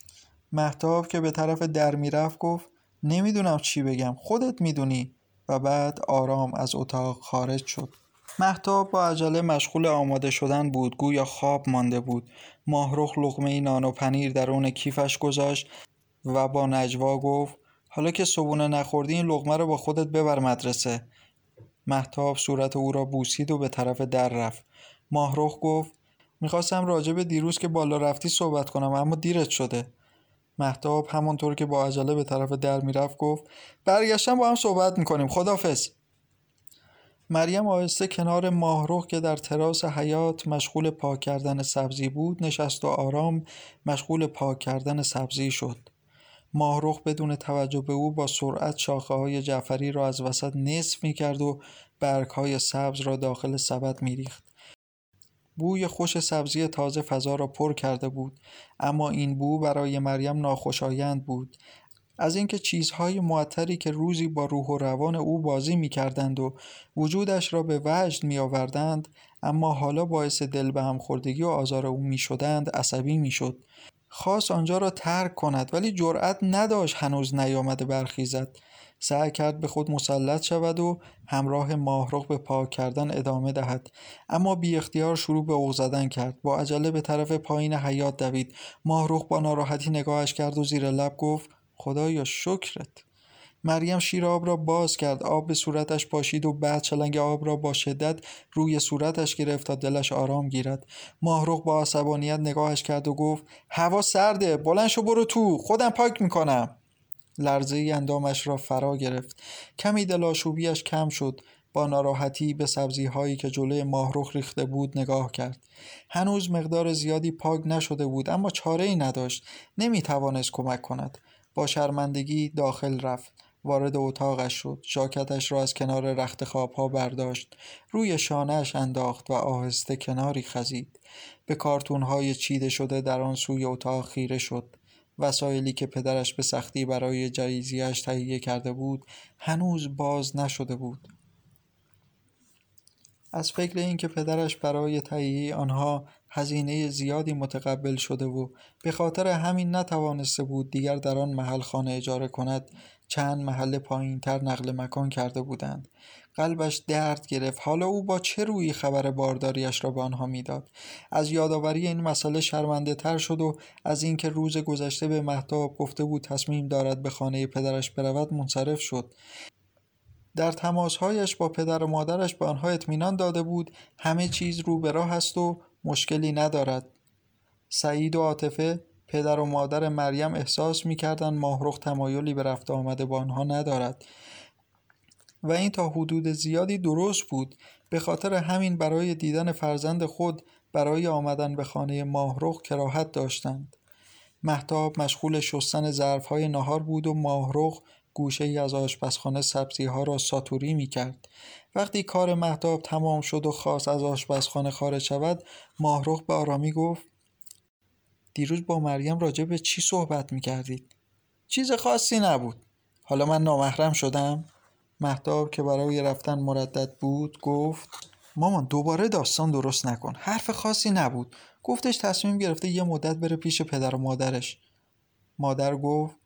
Speaker 3: مهتاب که به طرف در میرفت گفت نمیدونم چی بگم، خودت میدونی. و بعد آرام از اتاق خارج شد. مهتاب با عجله مشغول آماده شدن بود، گویا خواب مانده بود. ماهرخ لقمه نان و پنیر درون کیفش گذاشت و با نجوا گفت حالا که صبحونه نخوردی این لقمه رو با خودت ببر مدرسه. مهتاب صورت او را بوسید و به طرف در رفت. ماهرخ گفت میخواستم راجع به دیروز که بالا رفتی صحبت کنم اما دیرت شده. مهتاب همونطور که با عجله به طرف در میرفت گفت برگشتم با هم صحبت میکنیم، خداحافظ. مریم آهسته کنار ماهرخ که در تراس حیاط مشغول پاک کردن سبزی بود نشست و آرام مشغول پاک کردن سبزی شد. ماهرخ بدون توجه به او با سرعت شاخه‌های جعفری را از وسط نصف می‌کرد و برگ‌های سبز را داخل سبد می‌ریخت. بوی خوش سبزی تازه فضا را پر کرده بود، اما این بو برای مریم ناخوشایند بود. از اینکه چیزهای معطری که روزی با روح و روان او بازی می‌کردند و وجودش را به وجد می‌آوردند، اما حالا باعث دل به هم خوردگی و آزار او می‌شدند، عصبی می‌شد. خواست آنجا را ترک کند ولی جرأت نداشت، هنوز نیامده برخیزد. سعی کرد به خود مسلط شود و همراه ماهرخ به پاک کردن ادامه دهد، اما بی اختیار شروع به اوق زدن کرد. با عجله به طرف پایین حیاط دوید. ماهرخ با ناراحتی نگاهش کرد و زیر لب گفت خدایا شکرت. مریم شیر آب را باز کرد، آب به صورتش پاشید و بعد شلنگ آب را با شدت روی صورتش گرفت تا دلش آرام گیرد. ماهرخ با عصبانیت نگاهش کرد و گفت هوا سرده، بلند شو برو تو، خودم پاک میکنم. لرزه اندامش را فرا گرفت. کمی دلاشوبیش کم شد. با ناراحتی به سبزی هایی که جلوی ماهرخ ریخته بود نگاه کرد. هنوز مقدار زیادی پاک نشده بود، اما چاره‌ای نداشت. نمیتوانست کمک کند. با شرمندگی داخل رفت. وارد اتاقش شد. ژاکتش را از کنار رخت خوابها برداشت. روی شانه‌اش انداخت و آهسته کناری خزید. به کارتون‌های چیده شده در آن سوی اتاق خیره شد. وسایلی که پدرش به سختی برای جهیزیه‌اش تهیه کرده بود هنوز باز نشده بود. از فکر اینکه پدرش برای تهیه آنها هزینه زیادی متقبل شده و به خاطر همین نتوانسته بود دیگر در آن محل خانه اجاره کند، چند محل پایین‌تر نقل مکان کرده بودند. قلبش درد گرفت. حالا او با چه رویی خبر بارداریش را به آنها میداد؟ از یادآوری این مسئله شرمنده تر شد و از اینکه روز گذشته به مهتاب گفته بود تصمیم دارد به خانه پدرش برود منصرف شد. در تماسهایش با پدر و مادرش به آنها اطمینان داده بود همه چیز رو به راه است و مشکلی ندارد. سعید و عاطفه پدر و مادر مریم احساس می‌کردند ماهرخ تمایلی به رفت آمده با آنها ندارد و این تا حدود زیادی درست بود. به خاطر همین برای دیدن فرزند خود برای آمدن به خانه ماهرخ کراهت داشتند. مهتاب مشغول شستن ظرف‌های نهار بود و ماهرخ گوشه‌ای از آشپزخانه سبزی‌ها را ساتوری می‌کرد. وقتی کار مهتاب تمام شد و خواست از آشپزخانه خارج شود، ماهرخ به آرامی گفت دیروز با مریم راجع به چی صحبت می‌کردید؟ چیز خاصی نبود. حالا من نامحرم شدم؟ مهتاب که برای رفتن مردد بود گفت مامان دوباره داستان درست نکن. حرف خاصی نبود. گفتش تصمیم گرفته یه مدت بره پیش پدر و مادرش. مادر گفت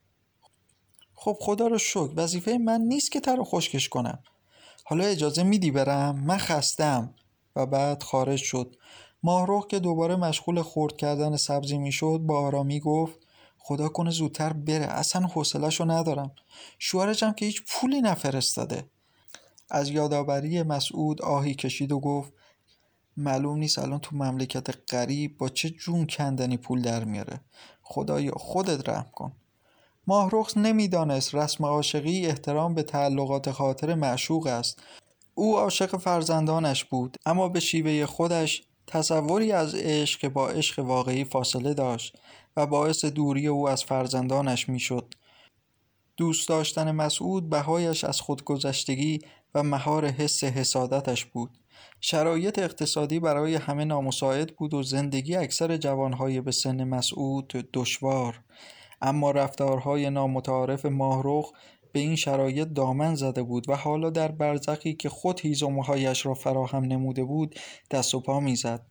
Speaker 3: خب خدا رو شکر، وظیفه من نیست که تر و خشکش کنم. حالا اجازه میدی برم؟ من خستم. و بعد خارج شد. ماهرخ که دوباره مشغول خرد کردن سبزی میشد با آرامی گفت خدا کنه زودتر بره، اصلا حوصله‌شو ندارم. شوهرش هم که هیچ پولی نفرستاده. از یادآوری مسعود آهی کشید و گفت معلوم نیست الان تو مملکت غریب با چه جون کندنی پول در میاره. خدایا خودت رحم کن. ماهرخ نمیدانست رسم عاشقی احترام به تعلقات خاطر معشوق است. او عاشق فرزندانش بود، اما به شیوه خودش تصوری از عشق که با عشق واقعی فاصله داشت و باعث دوری او از فرزندانش میشد. دوست داشتن مسعود بهایش از خودگذشتگی و مهار حس حسادتش بود. شرایط اقتصادی برای همه نامساعد بود و زندگی اکثر جوانهای به سن مسعود دشوار. اما رفتارهای نامتعارف ماهرخ به این شرایط دامن زده بود و حالا در برزخی که خود هیزم‌هایش را فراهم نموده بود دست و پا می‌زد.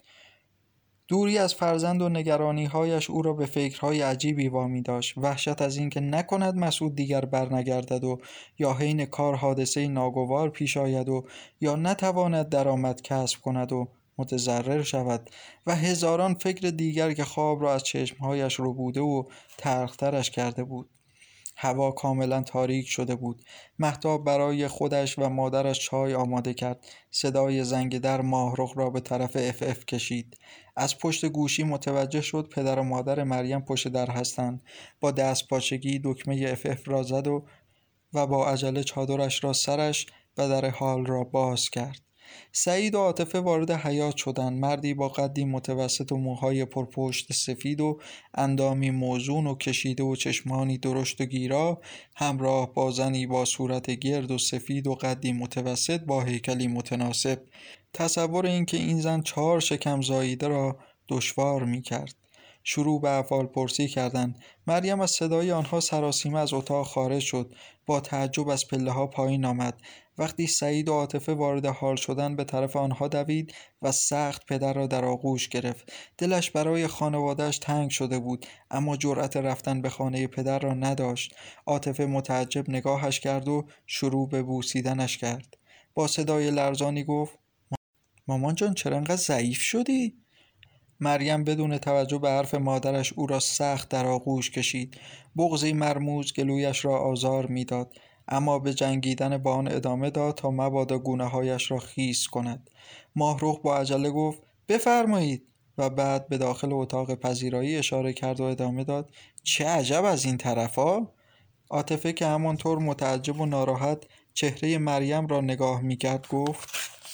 Speaker 3: دوری از فرزند و نگرانی‌هایش او را به فکرهای عجیبی وامی داشت. وحشت از اینکه نکند مسعود دیگر برنگردد و یا حین کار حادثه ناگوار پیش آید و یا نتواند درآمد کسب کند و متضرر شود و هزاران فکر دیگر که خواب را از چشمهایش ربوده و تلخترش کرده بود. هوا کاملا تاریک شده بود. مهتاب برای خودش و مادرش چای آماده کرد. صدای زنگ در ماهرخ را به طرف اف اف کشید. از پشت گوشی متوجه شد پدر و مادر مریم پشت در هستند. با دست پاچگی دکمه اف اف را زد و با عجله چادرش را سرش و در حال را باز کرد. سعید و عاطفه وارد حیاط شدند. مردی با قدی متوسط و موهای پرپشت سفید و اندامی موزون و کشیده و چشمانی درشت و گیرا، همراه با زنی با صورت گرد و سفید و قدی متوسط با هیکلی متناسب. تصور اینکه این زن 4 شکم زاییده را دشوار می کرد. شروع به احوالپرسی کردند. مریم از صدای آنها سراسیمه از اتاق خارج شد. با تعجب از پله‌ها پایین آمد. وقتی سعید و عاطفه وارد حال شدند به طرف آنها دوید و سخت پدر را در آغوش گرفت. دلش برای خانواده‌اش تنگ شده بود، اما جرأت رفتن به خانه پدر را نداشت. عاطفه متعجب نگاهش کرد و شروع به بوسیدنش کرد. با صدای لرزانی گفت: مامان جان چرا انقدر ضعیف شدی؟ مریم بدون توجه به حرف مادرش او را سخت در آغوش کشید. بغضی مرموز گلویش را آزار میداد، اما به جنگیدن با آن ادامه داد تا مبادا گونه‌هایش را خیس کند. ماهرخ با عجله گفت: بفرمایید، و بعد به داخل اتاق پذیرایی اشاره کرد و ادامه داد: چه عجب از این طرفا؟ عاطفه که همانطور متعجب و ناراحت چهره مریم را نگاه میکرد گفت: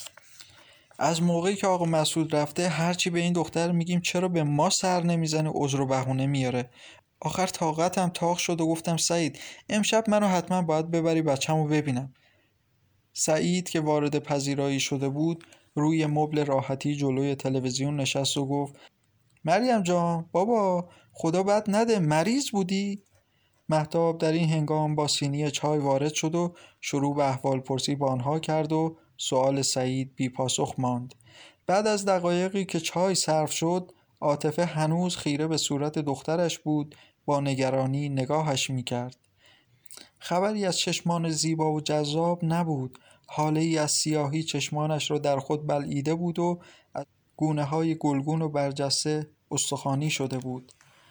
Speaker 3: از موقعی که آقا مسعود رفته هرچی به این دختر میگیم چرا به ما سر نمیزنه عذر و بهونه میاره. آخر طاقتم تاق شد و گفتم سعید امشب منو حتما باید ببری بچه‌مو ببینم. سعید که وارد پذیرایی شده بود روی مبل راحتی جلوی تلویزیون نشست و گفت: مریم جان، بابا خدا بد نده، مریض بودی؟ مهتاب در این هنگام با سینی چای وارد شد و شروع به احوالپرسی با آنها کرد و سؤال سعید بی پاسخ ماند. بعد از دقایقی که چای صرف شد، عاطفه هنوز خیره به صورت دخترش بود، با نگرانی نگاهش می‌کرد. خبری از چشمان زیبا و جذاب نبود. حاله‌ای از سیاهی چشمانش را در خود بلعیده بود و از گونه‌های گلگون و برجسته استخوانی شده بود.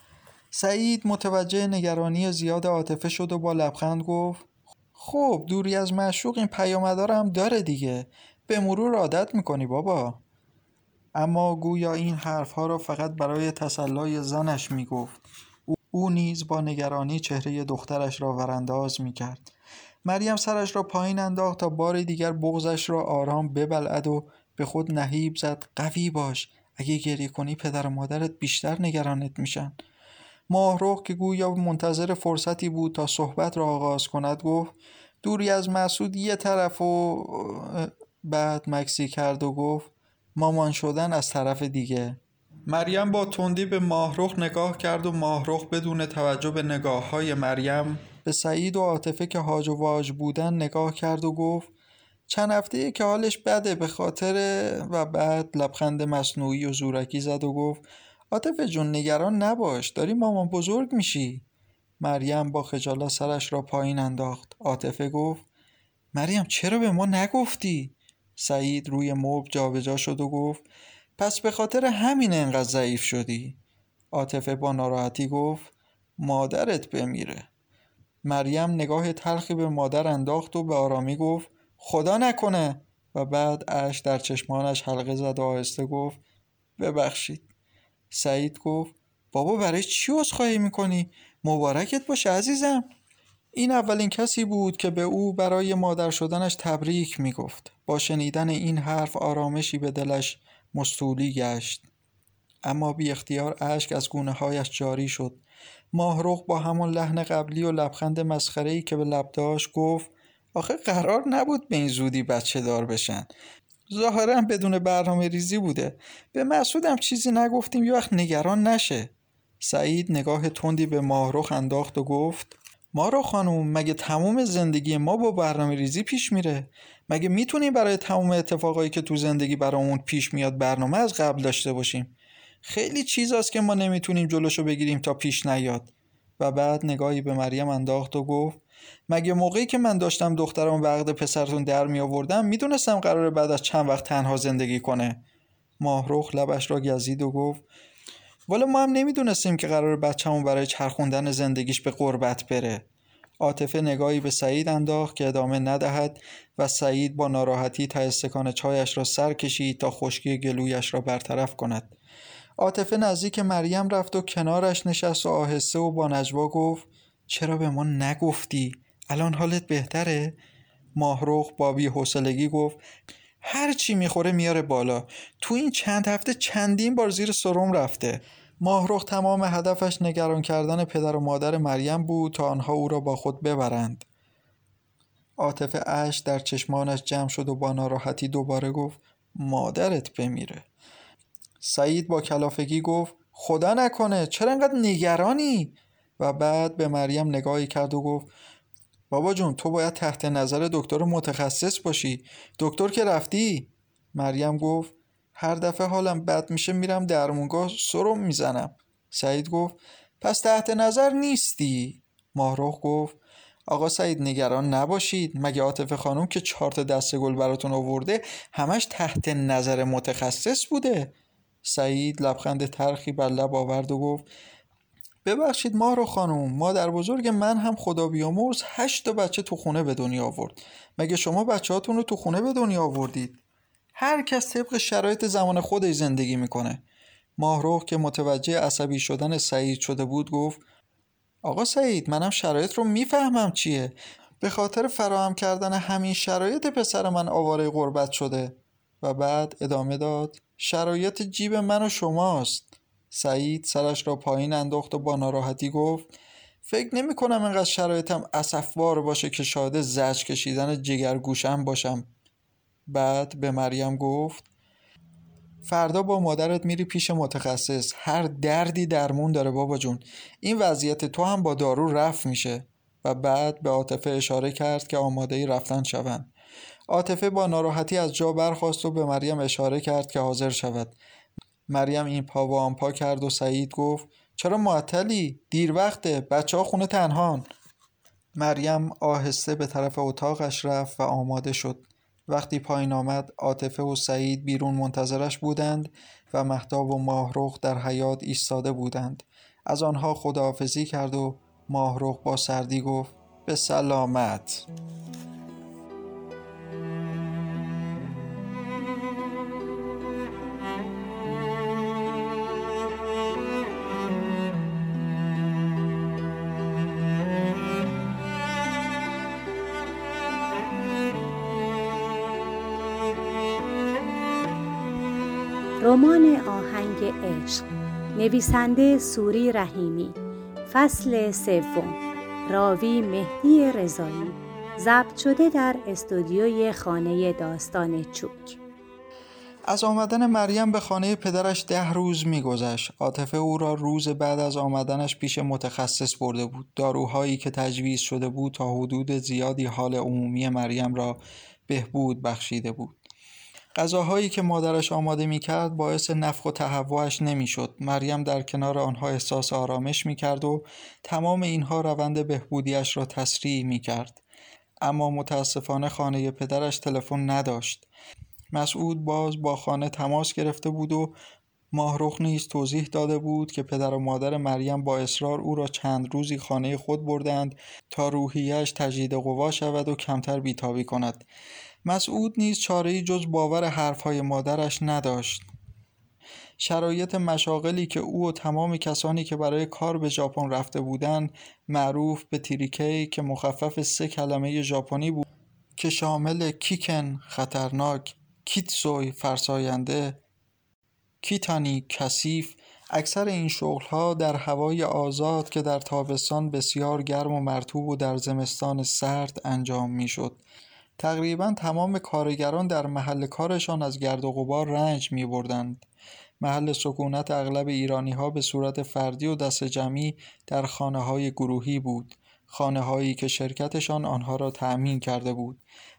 Speaker 3: سعید متوجه نگرانی زیاد عاطفه شد و با لبخند گفت: خب دوری از معشوق این پیامدار هم داره دیگه، به مرور عادت میکنی بابا. اما گویا این حرفها را فقط برای تسلای زنش میگفت. او نیز با نگرانی چهره دخترش را ورانداز میکرد. مریم سرش را پایین انداخت تا بار دیگر بغضش را آرام ببلعد و به خود نهیب زد: قوی باش، اگه گریه کنی پدر و مادرت بیشتر نگرانت میشن. ماهرخ که گویا منتظر فرصتی بود تا صحبت را آغاز کند گفت: دوری از مسعود یه طرف و بعد مکسی کرد و گفت: مامان شدن از طرف دیگه. مریم با تندی به ماهرخ نگاه کرد و ماهرخ بدون توجه به نگاه‌های مریم به سعید و عاطفه که هاج و واج بودن نگاه کرد و گفت: چند هفته‌ایه که حالش بده به خاطر، و بعد لبخند مصنوعی و زورکی زد و گفت: عاطفه جون نگران نباش، داری مامان بزرگ میشی. مریم با خجالت سرش را پایین انداخت. عاطفه گفت: مریم چرا به ما نگفتی؟ سعید روی مبل جابجا شد و گفت: پس به خاطر همین انقدر ضعیف شدی؟ عاطفه با ناراحتی گفت: مادرت بمیره. مریم نگاه تلخی به مادر انداخت و به آرامی گفت: خدا نکنه، و بعد اشک در چشمانش حلقه زد و آهسته گفت: ببخشید. سعید گفت: بابا برای چی عذرخواهی میکنی؟ مبارکت باشه عزیزم. این اولین کسی بود که به او برای مادر شدنش تبریک میگفت. با شنیدن این حرف آرامشی به دلش مستولی گشت، اما بی اختیار اشک از گونه‌هایش جاری شد. ماهرخ با همان لحن قبلی و لبخند مسخره‌ای که به لب داشت گفت: آخه قرار نبود به این زودی بچه دار بشن، ظاهراً بدون برنامه ریزی بوده. به مسعودم چیزی نگفتیم یه وقت نگران نشه. سعید نگاه تندی به ماهرخ انداخت و گفت: ماهرخ خانوم، مگه تمام زندگی ما با برنامه ریزی پیش میره؟ مگه میتونیم برای تمام اتفاقایی که تو زندگی برامون پیش میاد برنامه از قبل داشته باشیم؟ خیلی چیزاست که ما نمیتونیم جلوشو بگیریم تا پیش نیاد. و بعد نگاهی به مریم انداخت و گفت: مگه موقعی که من داشتم دخترم به عقد پسرتون در می آوردم میدونستم قراره بعد از چند وقت تنها زندگی کنه؟ ماهرخ لبش را گزید و گفت: والا ما هم نمیدونستیم که قراره بچه‌مون برای چرخوندن زندگیش به غربت بره. عاطفه نگاهی به سعید انداخت که ادامه ندهد و سعید با ناراحتی ته استکان چایش را سر کشید تا خشکی گلویش را برطرف کند. عاطفه نزدیک مریم رفت و کنارش نشست و آهسته و با نجوا گفت: چرا به ما نگفتی؟ الان حالت بهتره؟ ماهرخ با بی‌حوصلگی گفت هر چی میخوره میاره بالا. تو این چند هفته چندین بار زیر سرم رفته. ماهرخ تمام هدفش نگران کردن پدر و مادر مریم بود تا آنها او را با خود ببرند. عاطفه اشک در چشمانش جمع شد و با ناراحتی دوباره گفت مادرت بمیره. سعید با کلافگی گفت خدا نکنه، چرا انقدر نگرانی؟ و بعد به مریم نگاهی کرد و گفت بابا جون تو باید تحت نظر دکتر متخصص باشی. دکتر که رفتی؟ مریم گفت هر دفعه حالم بد میشه میرم درمونگاه سرم میزنم. سعید گفت پس تحت نظر نیستی؟ ماهرخ گفت آقا سعید نگران نباشید، مگه عاطفه خانم که 4 تا دسته گل براتون آورده همش تحت نظر متخصص بوده؟ سعید لبخند تلخی بر لب آورد و گفت ببخشید ماهرخ خانم، مادر بزرگ من هم خدا بیامرز 8 تا بچه تو خونه به دنیا آورد. مگه شما بچه‌هاتون رو تو خونه به دنیا آوردید؟ هر کس طبق شرایط زمان خودش زندگی میکنه. ماهرخ که متوجه عصبی شدن سعید شده بود گفت آقا سعید منم شرایط رو میفهمم چیه. به خاطر فراهم کردن همین شرایط پسر من آواره غربت شده. و بعد ادامه داد شرایط جیب من و شماست. سعید سرش را پایین انداخت و با ناراحتی گفت فکر نمی کنم اینقدر شرایطم اسفبار باشه که شاهد زجر کشیدن جگرگوشم باشم. بعد به مریم گفت فردا با مادرت میری پیش متخصص. هر دردی درمون داره بابا جون. این وضعیت تو هم با دارو رفع میشه. و بعد به عاطفه اشاره کرد که آماده رفتن شوند. عاطفه با ناراحتی از جا برخاست و به مریم اشاره کرد که حاضر شود. مریم این پا و آن پا کرد و سعید گفت چرا معطلی؟ دیر وقته، بچه ها خونه تنهان. مریم آهسته به طرف اتاقش رفت و آماده شد. وقتی پایین آمد عاطفه و سعید بیرون منتظرش بودند و مهتاب و ماهرخ در حیاط ایستاده بودند. از آنها خداحافظی کرد و ماهرخ با سردی گفت به سلامت.
Speaker 2: رمان آهنگ عشق، نویسنده سوری رحیمی، فصل 3، راوی مهدی رضایی، ضبط شده در استودیوی خانه داستان چوک.
Speaker 3: از آمدن مریم به خانه پدرش 10 روز می‌گذشت. عاطفه او را روز بعد از آمدنش پیش متخصص برده بود. داروهایی که تجویز شده بود تا حدود زیادی حال عمومی مریم را بهبود بخشیده بود. غذاهایی که مادرش آماده می‌کرد باعث نفخ و تهوعش نمی‌شد. مریم در کنار آنها احساس آرامش می‌کرد و تمام اینها روند بهبودیش را تسریع می‌کرد. اما متاسفانه خانه پدرش تلفن نداشت. مسعود باز با خانه تماس گرفته بود و ماهرخ نیز توضیح داده بود که پدر و مادر مریم با اصرار او را چند روزی خانه خود بردند تا روحیه‌اش تجدید قوا شود و کمتر بیتابی کند. مسعود نیز چاره‌ای جز باور حرفهای مادرش نداشت. شرایط مشاغلی که او و تمام کسانی که برای کار به ژاپن رفته بودند معروف به تیریکی که مخفف 3 کلمه ژاپنی بود که شامل کیکن خطرناک، کیتسوی فرساینده، کیتانی کثیف. اکثر این شغل‌ها در هوای آزاد که در تابستان بسیار گرم و مرطوب و در زمستان سرد انجام می‌شد. تقریباً تمام کارگران در محل کارشان از گرد و غبار رنج می‌بردند. محل سکونت اغلب ایرانی‌ها به صورت فردی و دست جمعی در خانه‌های گروهی بود، خانه‌هایی که شرکتشان آنها را تأمین کرده بود.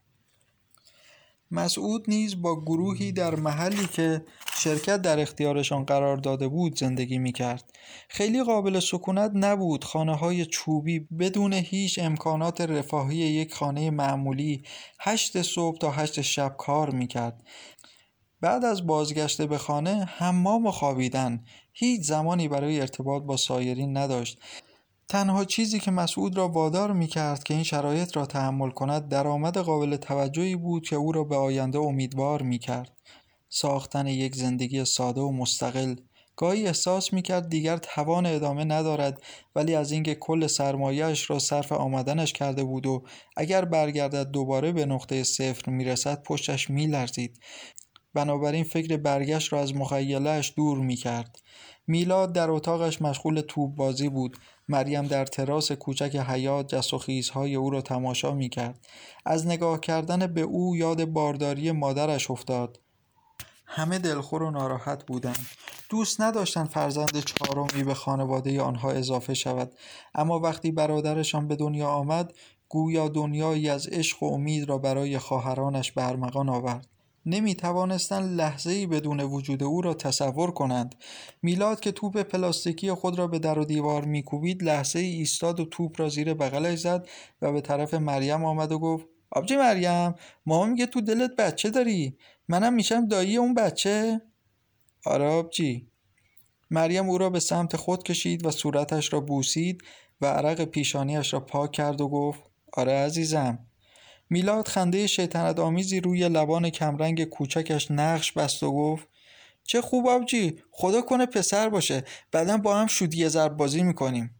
Speaker 3: مسعود نیز با گروهی در محلی که شرکت در اختیارشان قرار داده بود زندگی می‌کرد. خیلی قابل سکونت نبود. خانه‌های چوبی بدون هیچ امکانات رفاهی یک خانه معمولی 8 صبح تا 8 شب کار می‌کرد. بعد از بازگشت به خانه حمام و خوابیدن. هیچ زمانی برای ارتباط با سایرین نداشت. تنها چیزی که مسعود را وادار می‌کرد که این شرایط را تحمل کند درآمد قابل توجهی بود که او را به آینده امیدوار می‌کرد. ساختن یک زندگی ساده و مستقل گاهی احساس میکرد دیگر توان ادامه ندارد، ولی از اینکه کل سرمایه‌اش را صرف آمدنش کرده بود و اگر برگردد دوباره به نقطه صفر میرسد پشتش میلرزید. بنابراین فکر برگشت را از مخیله‌اش دور میکرد. میلاد در اتاقش مشغول توپ بازی بود. مریم در تراس کوچک حیاط جست و خیزهای او را تماشا میکرد. از نگاه کردن به او یاد بارداری مادرش افتاد. همه دلخور و ناراحت بودند. دوست نداشتند فرزند چهارمی به خانواده آنها اضافه شود، اما وقتی برادرشان به دنیا آمد گویا دنیایی از عشق و امید را برای خواهرانش به ارمغان آورد. نمی توانستند لحظه‌ای بدون وجود او را تصور کنند. میلاد که توپ پلاستیکی خود را به در و دیوار میکوبید لحظه‌ای ایستاد و توپ را زیر بغلش زد و به طرف مریم آمد و گفت: آبجی مریم، مامان میگه تو دلت بچه داری، منم میشم دایی اون بچه؟ آره آبجی. مریم او را به سمت خود کشید و صورتش را بوسید و عرق پیشانیش را پاک کرد و گفت: آره عزیزم. میلاد خنده شیطنت آمیزی روی لبان کمرنگ کوچکش نقش بست و گفت: چه خوب آبجی، خدا کنه پسر باشه، بعدم با هم شوتی ضرب بازی میکنیم.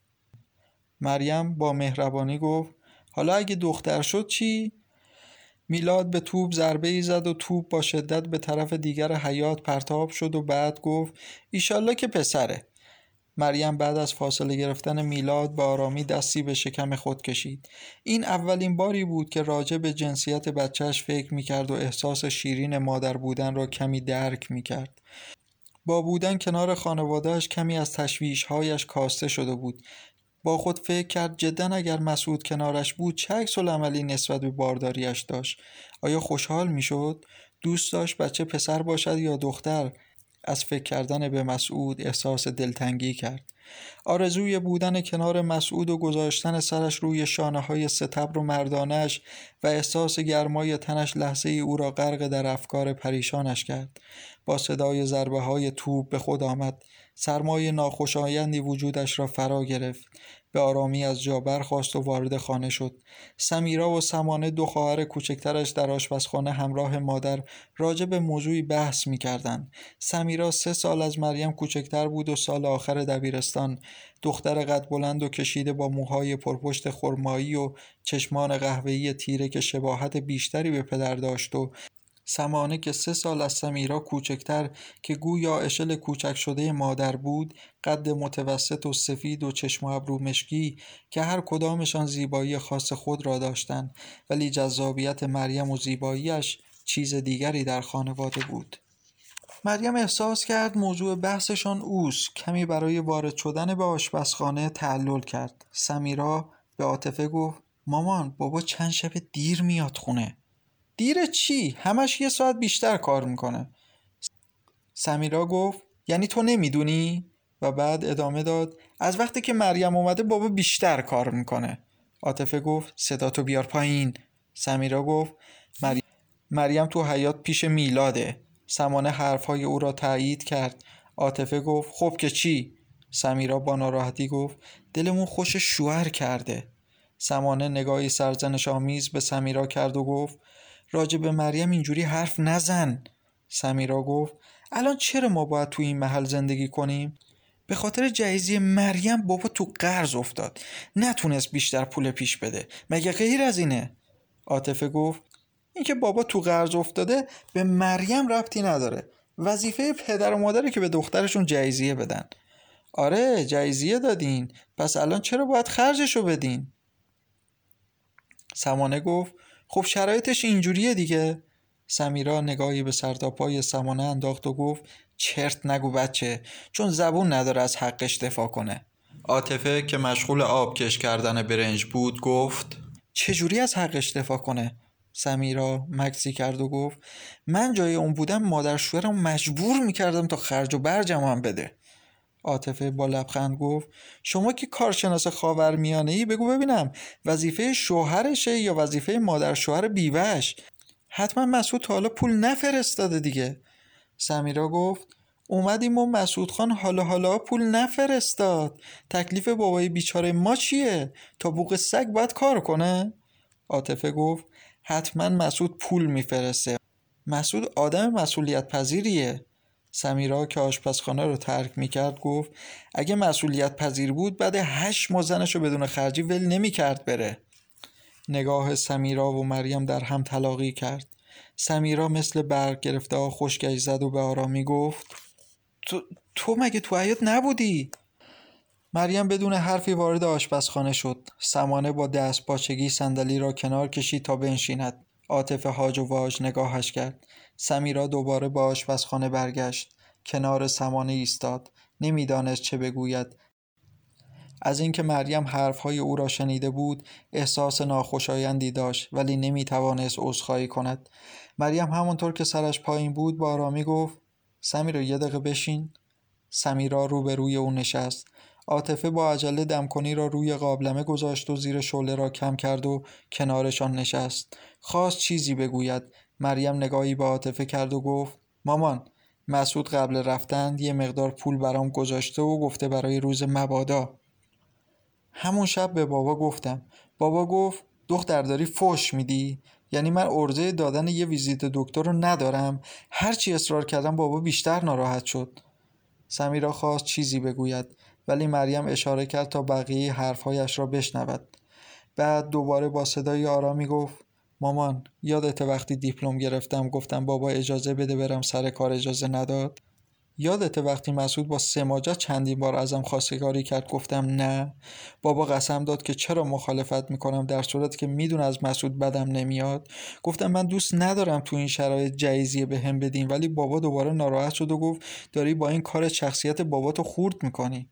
Speaker 3: مریم با مهربانی گفت: حالا اگه دختر شد چی؟ میلاد به توپ ضربه ای زد و توپ با شدت به طرف دیگر حیاط پرتاب شد و بعد گفت: ایشالله که پسره. مریم بعد از فاصله گرفتن میلاد با آرامی دستی به شکم خود کشید. این اولین باری بود که راجع به جنسیت بچهش فکر میکرد و احساس شیرین مادر بودن را کمی درک میکرد. با بودن کنار خانوادهش کمی از تشویش‌هایش کاسته شده بود. با خود فکر کرد جداً اگر مسعود کنارش بود چه عکس‌العملی نسبت به بارداریش داشت؟ آیا خوشحال میشد؟ دوست داشت بچه پسر باشد یا دختر؟ از فکر کردن به مسعود احساس دلتنگی کرد. آرزوی بودن کنار مسعود و گذاشتن سرش روی شانه‌های ستبر و مردانش و احساس گرمای تنش لحظه ای او را غرق در افکار پریشانش کرد. با صدای ضربه‌های توپ به خود آمد. سرمای ناخوشایندی وجودش را فرا گرفت. به آرامی از جا برخاست و وارد خانه شد. سمیرا و سمانه دو خواهر کوچکترش در آشپزخانه همراه مادر راجع به موضوعی بحث می‌کردند. سمیرا 3 سال از مریم کوچکتر بود و سال آخر دبیرستان. دختر قد بلند و کشیده با موهای پرپشت خرمایی و چشمان قهوه‌ای تیره که شباهت بیشتری به پدر داشت و سمانه که 3 سال از سمیرا کوچکتر که گویا اشل کوچک شده مادر بود، قد متوسط و سفید و چشم و ابرو مشکی که هر کدامشان زیبایی خاص خود را داشتند، ولی جذابیت مریم و زیباییش چیز دیگری در خانواده بود. مریم احساس کرد موضوع بحثشان اوست. کمی برای وارد شدن به آشپزخانه تعلل کرد. سمیرا به عاطفه گفت: مامان، بابا چند شب دیر میاد خونه. دیر چی؟ همش 1 ساعت بیشتر کار میکنه. سمیرا گفت: یعنی تو نمیدونی؟ و بعد ادامه داد: از وقتی که مریم اومده بابا بیشتر کار میکنه. عاطفه گفت: صداتو بیار پایین. سمیرا گفت: مریم تو حیاط پیش میلاده. سمانه حرفهای او را تایید کرد. عاطفه گفت: خب که چی؟ سمیرا با ناراحتی گفت: دلمون خوش شوهر کرده. سمانه نگاهی سرزنش آمیز به سمیرا کرد و گفت: راجع به مریم اینجوری حرف نزن. سمیرا گفت: الان چرا ما باید تو این محل زندگی کنیم؟ به خاطر جهیزیه مریم بابا تو قرض افتاد، نتونست بیشتر پول پیش بده، مگه غیر از اینه؟ عاطفه گفت: اینکه بابا تو قرض افتاده به مریم ربطی نداره. وظیفه پدر و مادره که به دخترشون جهیزیه بدن. آره جهیزیه دادین، پس الان چرا باید خرجشو بدین؟ سمانه گفت: خب شرایطش اینجوریه دیگه. سمیرا نگاهی به سرتاپای سمانه انداخت و گفت: چرت نگو بچه، چون زبون نداره از حقش دفاع کنه. عاطفه که مشغول آبکش کردن برنج بود گفت: چجوری از حقش دفاع کنه؟ سمیرا مکسی کرد و گفت: من جای اون بودم مادر شوهرم مجبور میکردم تا خرج و برجم هم بده. عاطفه با لبخند گفت: شما که کارشناس خاورمیانه‌ای بگو ببینم وظیفه شوهرشه یا وظیفه مادر شوهر بیوه‌اش؟ حتما مسعود تا حالا پول نفرستاده دیگه. سمیرا گفت: اومدیم و مسعود خان حالا پول نفرستاد. تکلیف بابای بیچاره ما چیه؟ تا بوق سگ باید کار کنه؟ عاطفه گفت: حتما مسعود پول میفرسته. مسعود آدم مسئولیت پذیریه. سمیرا که آشپزخانه رو ترک میکرد گفت اگه مسئولیت پذیر بود بعد 8 ماه زنش رو بدون خرجی ول نمیکرد بره. نگاه سمیرا و مریم در هم تلاقی کرد. سمیرا مثل برگ گرفته ها خشکش زد و به آرامی گفت تو مگه تو حیاط نبودی؟ مریم بدون حرفی وارد آشپزخانه شد. سمانه با دست پاچگی صندلی را کنار کشید تا بنشیند. عاطفه هاج و واج نگاهش کرد. سمیرا دوباره به آشپزخانه برگشت. کنار سمانه ایستاد. نمیدانست چه بگوید. از اینکه مریم حرفهای او را شنیده بود احساس ناخوشایندی داشت ولی نمیتوانست عذرخواهی کند. مریم همانطور که سرش پایین بود با آرامی گفت سمیرا یه دقیقه بشین. سمیرا روبروی او نشست. عاطفه با عجله دمکنی را روی قابلمه گذاشت و زیر شعله را کم کرد و کنارشان نشست. خواست چیزی بگوید. مریم نگاهی به عاطفه کرد و گفت مامان، مسعود قبل رفتن یه مقدار پول برام گذاشته و گفته برای روز مبادا. همون شب به بابا گفتم. بابا گفت دختر داری فحش میدی؟ یعنی من عرضه دادن یه ویزیت دکتر رو ندارم؟ هرچی اصرار کردم بابا بیشتر ناراحت شد. سمیرا خواست چیزی بگوید ولی مریم اشاره کرد تا بقیه حرفهایش را بشنود. بعد دوباره با صدای آرامی گفت مامان، یادت وقتی دیپلم گرفتم گفتم بابا اجازه بده برم سر کار اجازه نداد؟ یادت وقتی مسعود با سماجت چندین بار ازم خواستگاری کرد گفتم نه؟ بابا قسم داد که چرا مخالفت میکنم در صورتی که میدون از مسعود بدم نمیاد. گفتم من دوست ندارم تو این شرایط جایزیه به هم بدین، ولی بابا دوباره ناراحت شد و گفت داری با این کار شخصیت باباتو خورد میکنی.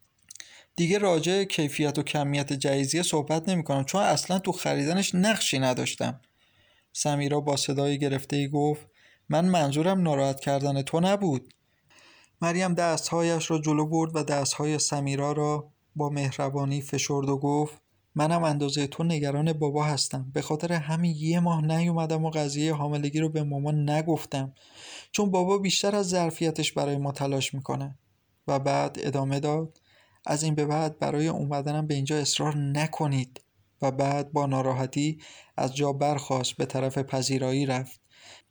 Speaker 3: دیگه راجع کیفیت و کمیت جایزیه صحبت نمیکنم چون اصلا تو خریدنش نقشی نداشتم. سمیرا با صدای گرفته‌ای گفت من منظورم ناراحت کردن تو نبود. مریم دستهایش را جلو برد و دستهای سمیرا را با مهربانی فشرد و گفت منم اندازه تو نگران بابا هستم. به خاطر همین یه ماه نیومدم و قضیه حاملگی رو به مامان نگفتم چون بابا بیشتر از ظرفیتش برای ما تلاش میکنه. و بعد ادامه داد از این به بعد برای اومدنم به اینجا اصرار نکنید. و بعد با ناراحتی از جا برخاست به طرف پذیرایی رفت.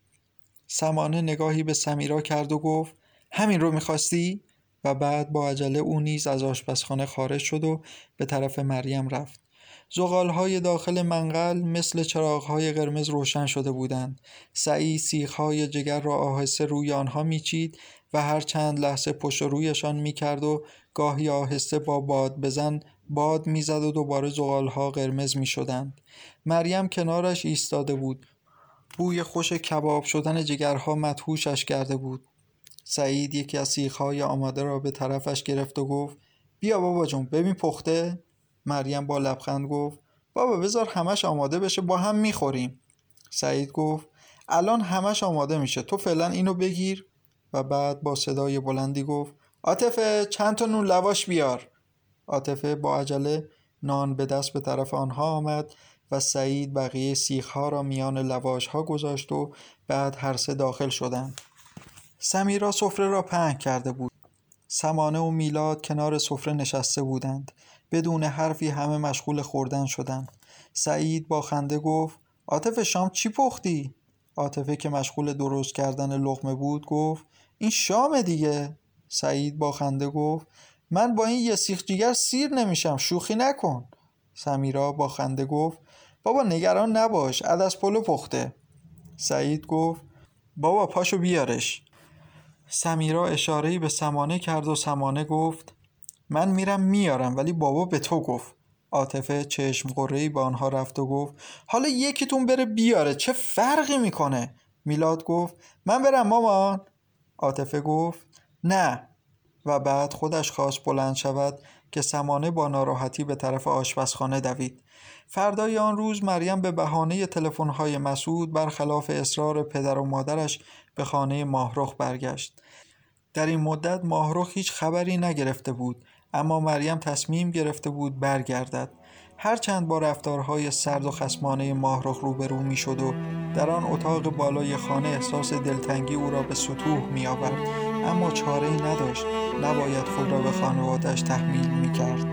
Speaker 3: سمانه نگاهی به سمیرا کرد و گفت همین رو میخواستی؟ و بعد با عجله او نیز از آشپزخانه خارج شد و به طرف مریم رفت. زغالهای داخل منقل مثل چراغهای قرمز روشن شده بودند. سعید سیخهای جگر را آهسته روی آنها میچید و هر چند لحظه پشت رویشان میکرد و گاهی آهسته با باد بزن باد میزد و دوباره زغالها قرمز میشدند. مریم کنارش ایستاده بود. بوی خوش کباب شدن جگرها مدهوشش کرده بود. سعید یکی از سیخهای آماده را به طرفش گرفت و گفت بیا بابا جون ببین پخته؟ مریم با لبخند گفت بابا بذار همش آماده بشه با هم میخوریم. سعید گفت الان همش آماده میشه، تو فعلا اینو بگیر. و بعد با صدای بلندی گفت عاطفه چند تا نون لواش بیار. عاطفه با عجله نان به دست به طرف آنها آمد و سعید بقیه سیخها را میان لواشها گذاشت و بعد هر سه داخل شدند. سمیرا سفره را پهن کرده بود. سمانه و میلاد کنار سفره نشسته بودند. بدون حرفی همه مشغول خوردن شدند. سعید با خنده گفت عاطفه شام چی پختی؟ عاطفه که مشغول درست کردن لقمه بود گفت این شام دیگه. سعید با خنده گفت من با این یه سیخ جگر سیر نمیشم، شوخی نکن. سمیرا با خنده گفت بابا نگران نباش، عدس پلو پخته. سعید گفت بابا پاشو بیارش. سمیرا اشاره‌ای به سمانه کرد و سمانه گفت من میرم میارم ولی بابا به تو گفت. عاطفه چشم قره‌ای به آنها رفت و گفت حالا یکیتون بره بیاره چه فرقی میکنه؟ میلاد گفت من برم مامان. عاطفه گفت نه. و بعد خودش خواست بلند شود که سمانه با ناراحتی به طرف آشپزخانه دوید. فردای آن روز مریم به بهانه تلفن‌های مسعود برخلاف اصرار پدر و مادرش به خانه ماهرخ برگشت. در این مدت ماهرخ هیچ خبری نگرفته بود، اما مریم تصمیم گرفته بود برگردد. هرچند با رفتارهای سرد و خصمانه ماهرخ روبرو می شد و در آن اتاق بالای خانه احساس دلتنگی او را به سطوح می آورد، اما چاره‌ای نداشت، نباید خود را به خانواده‌اش تحمیل می کرد.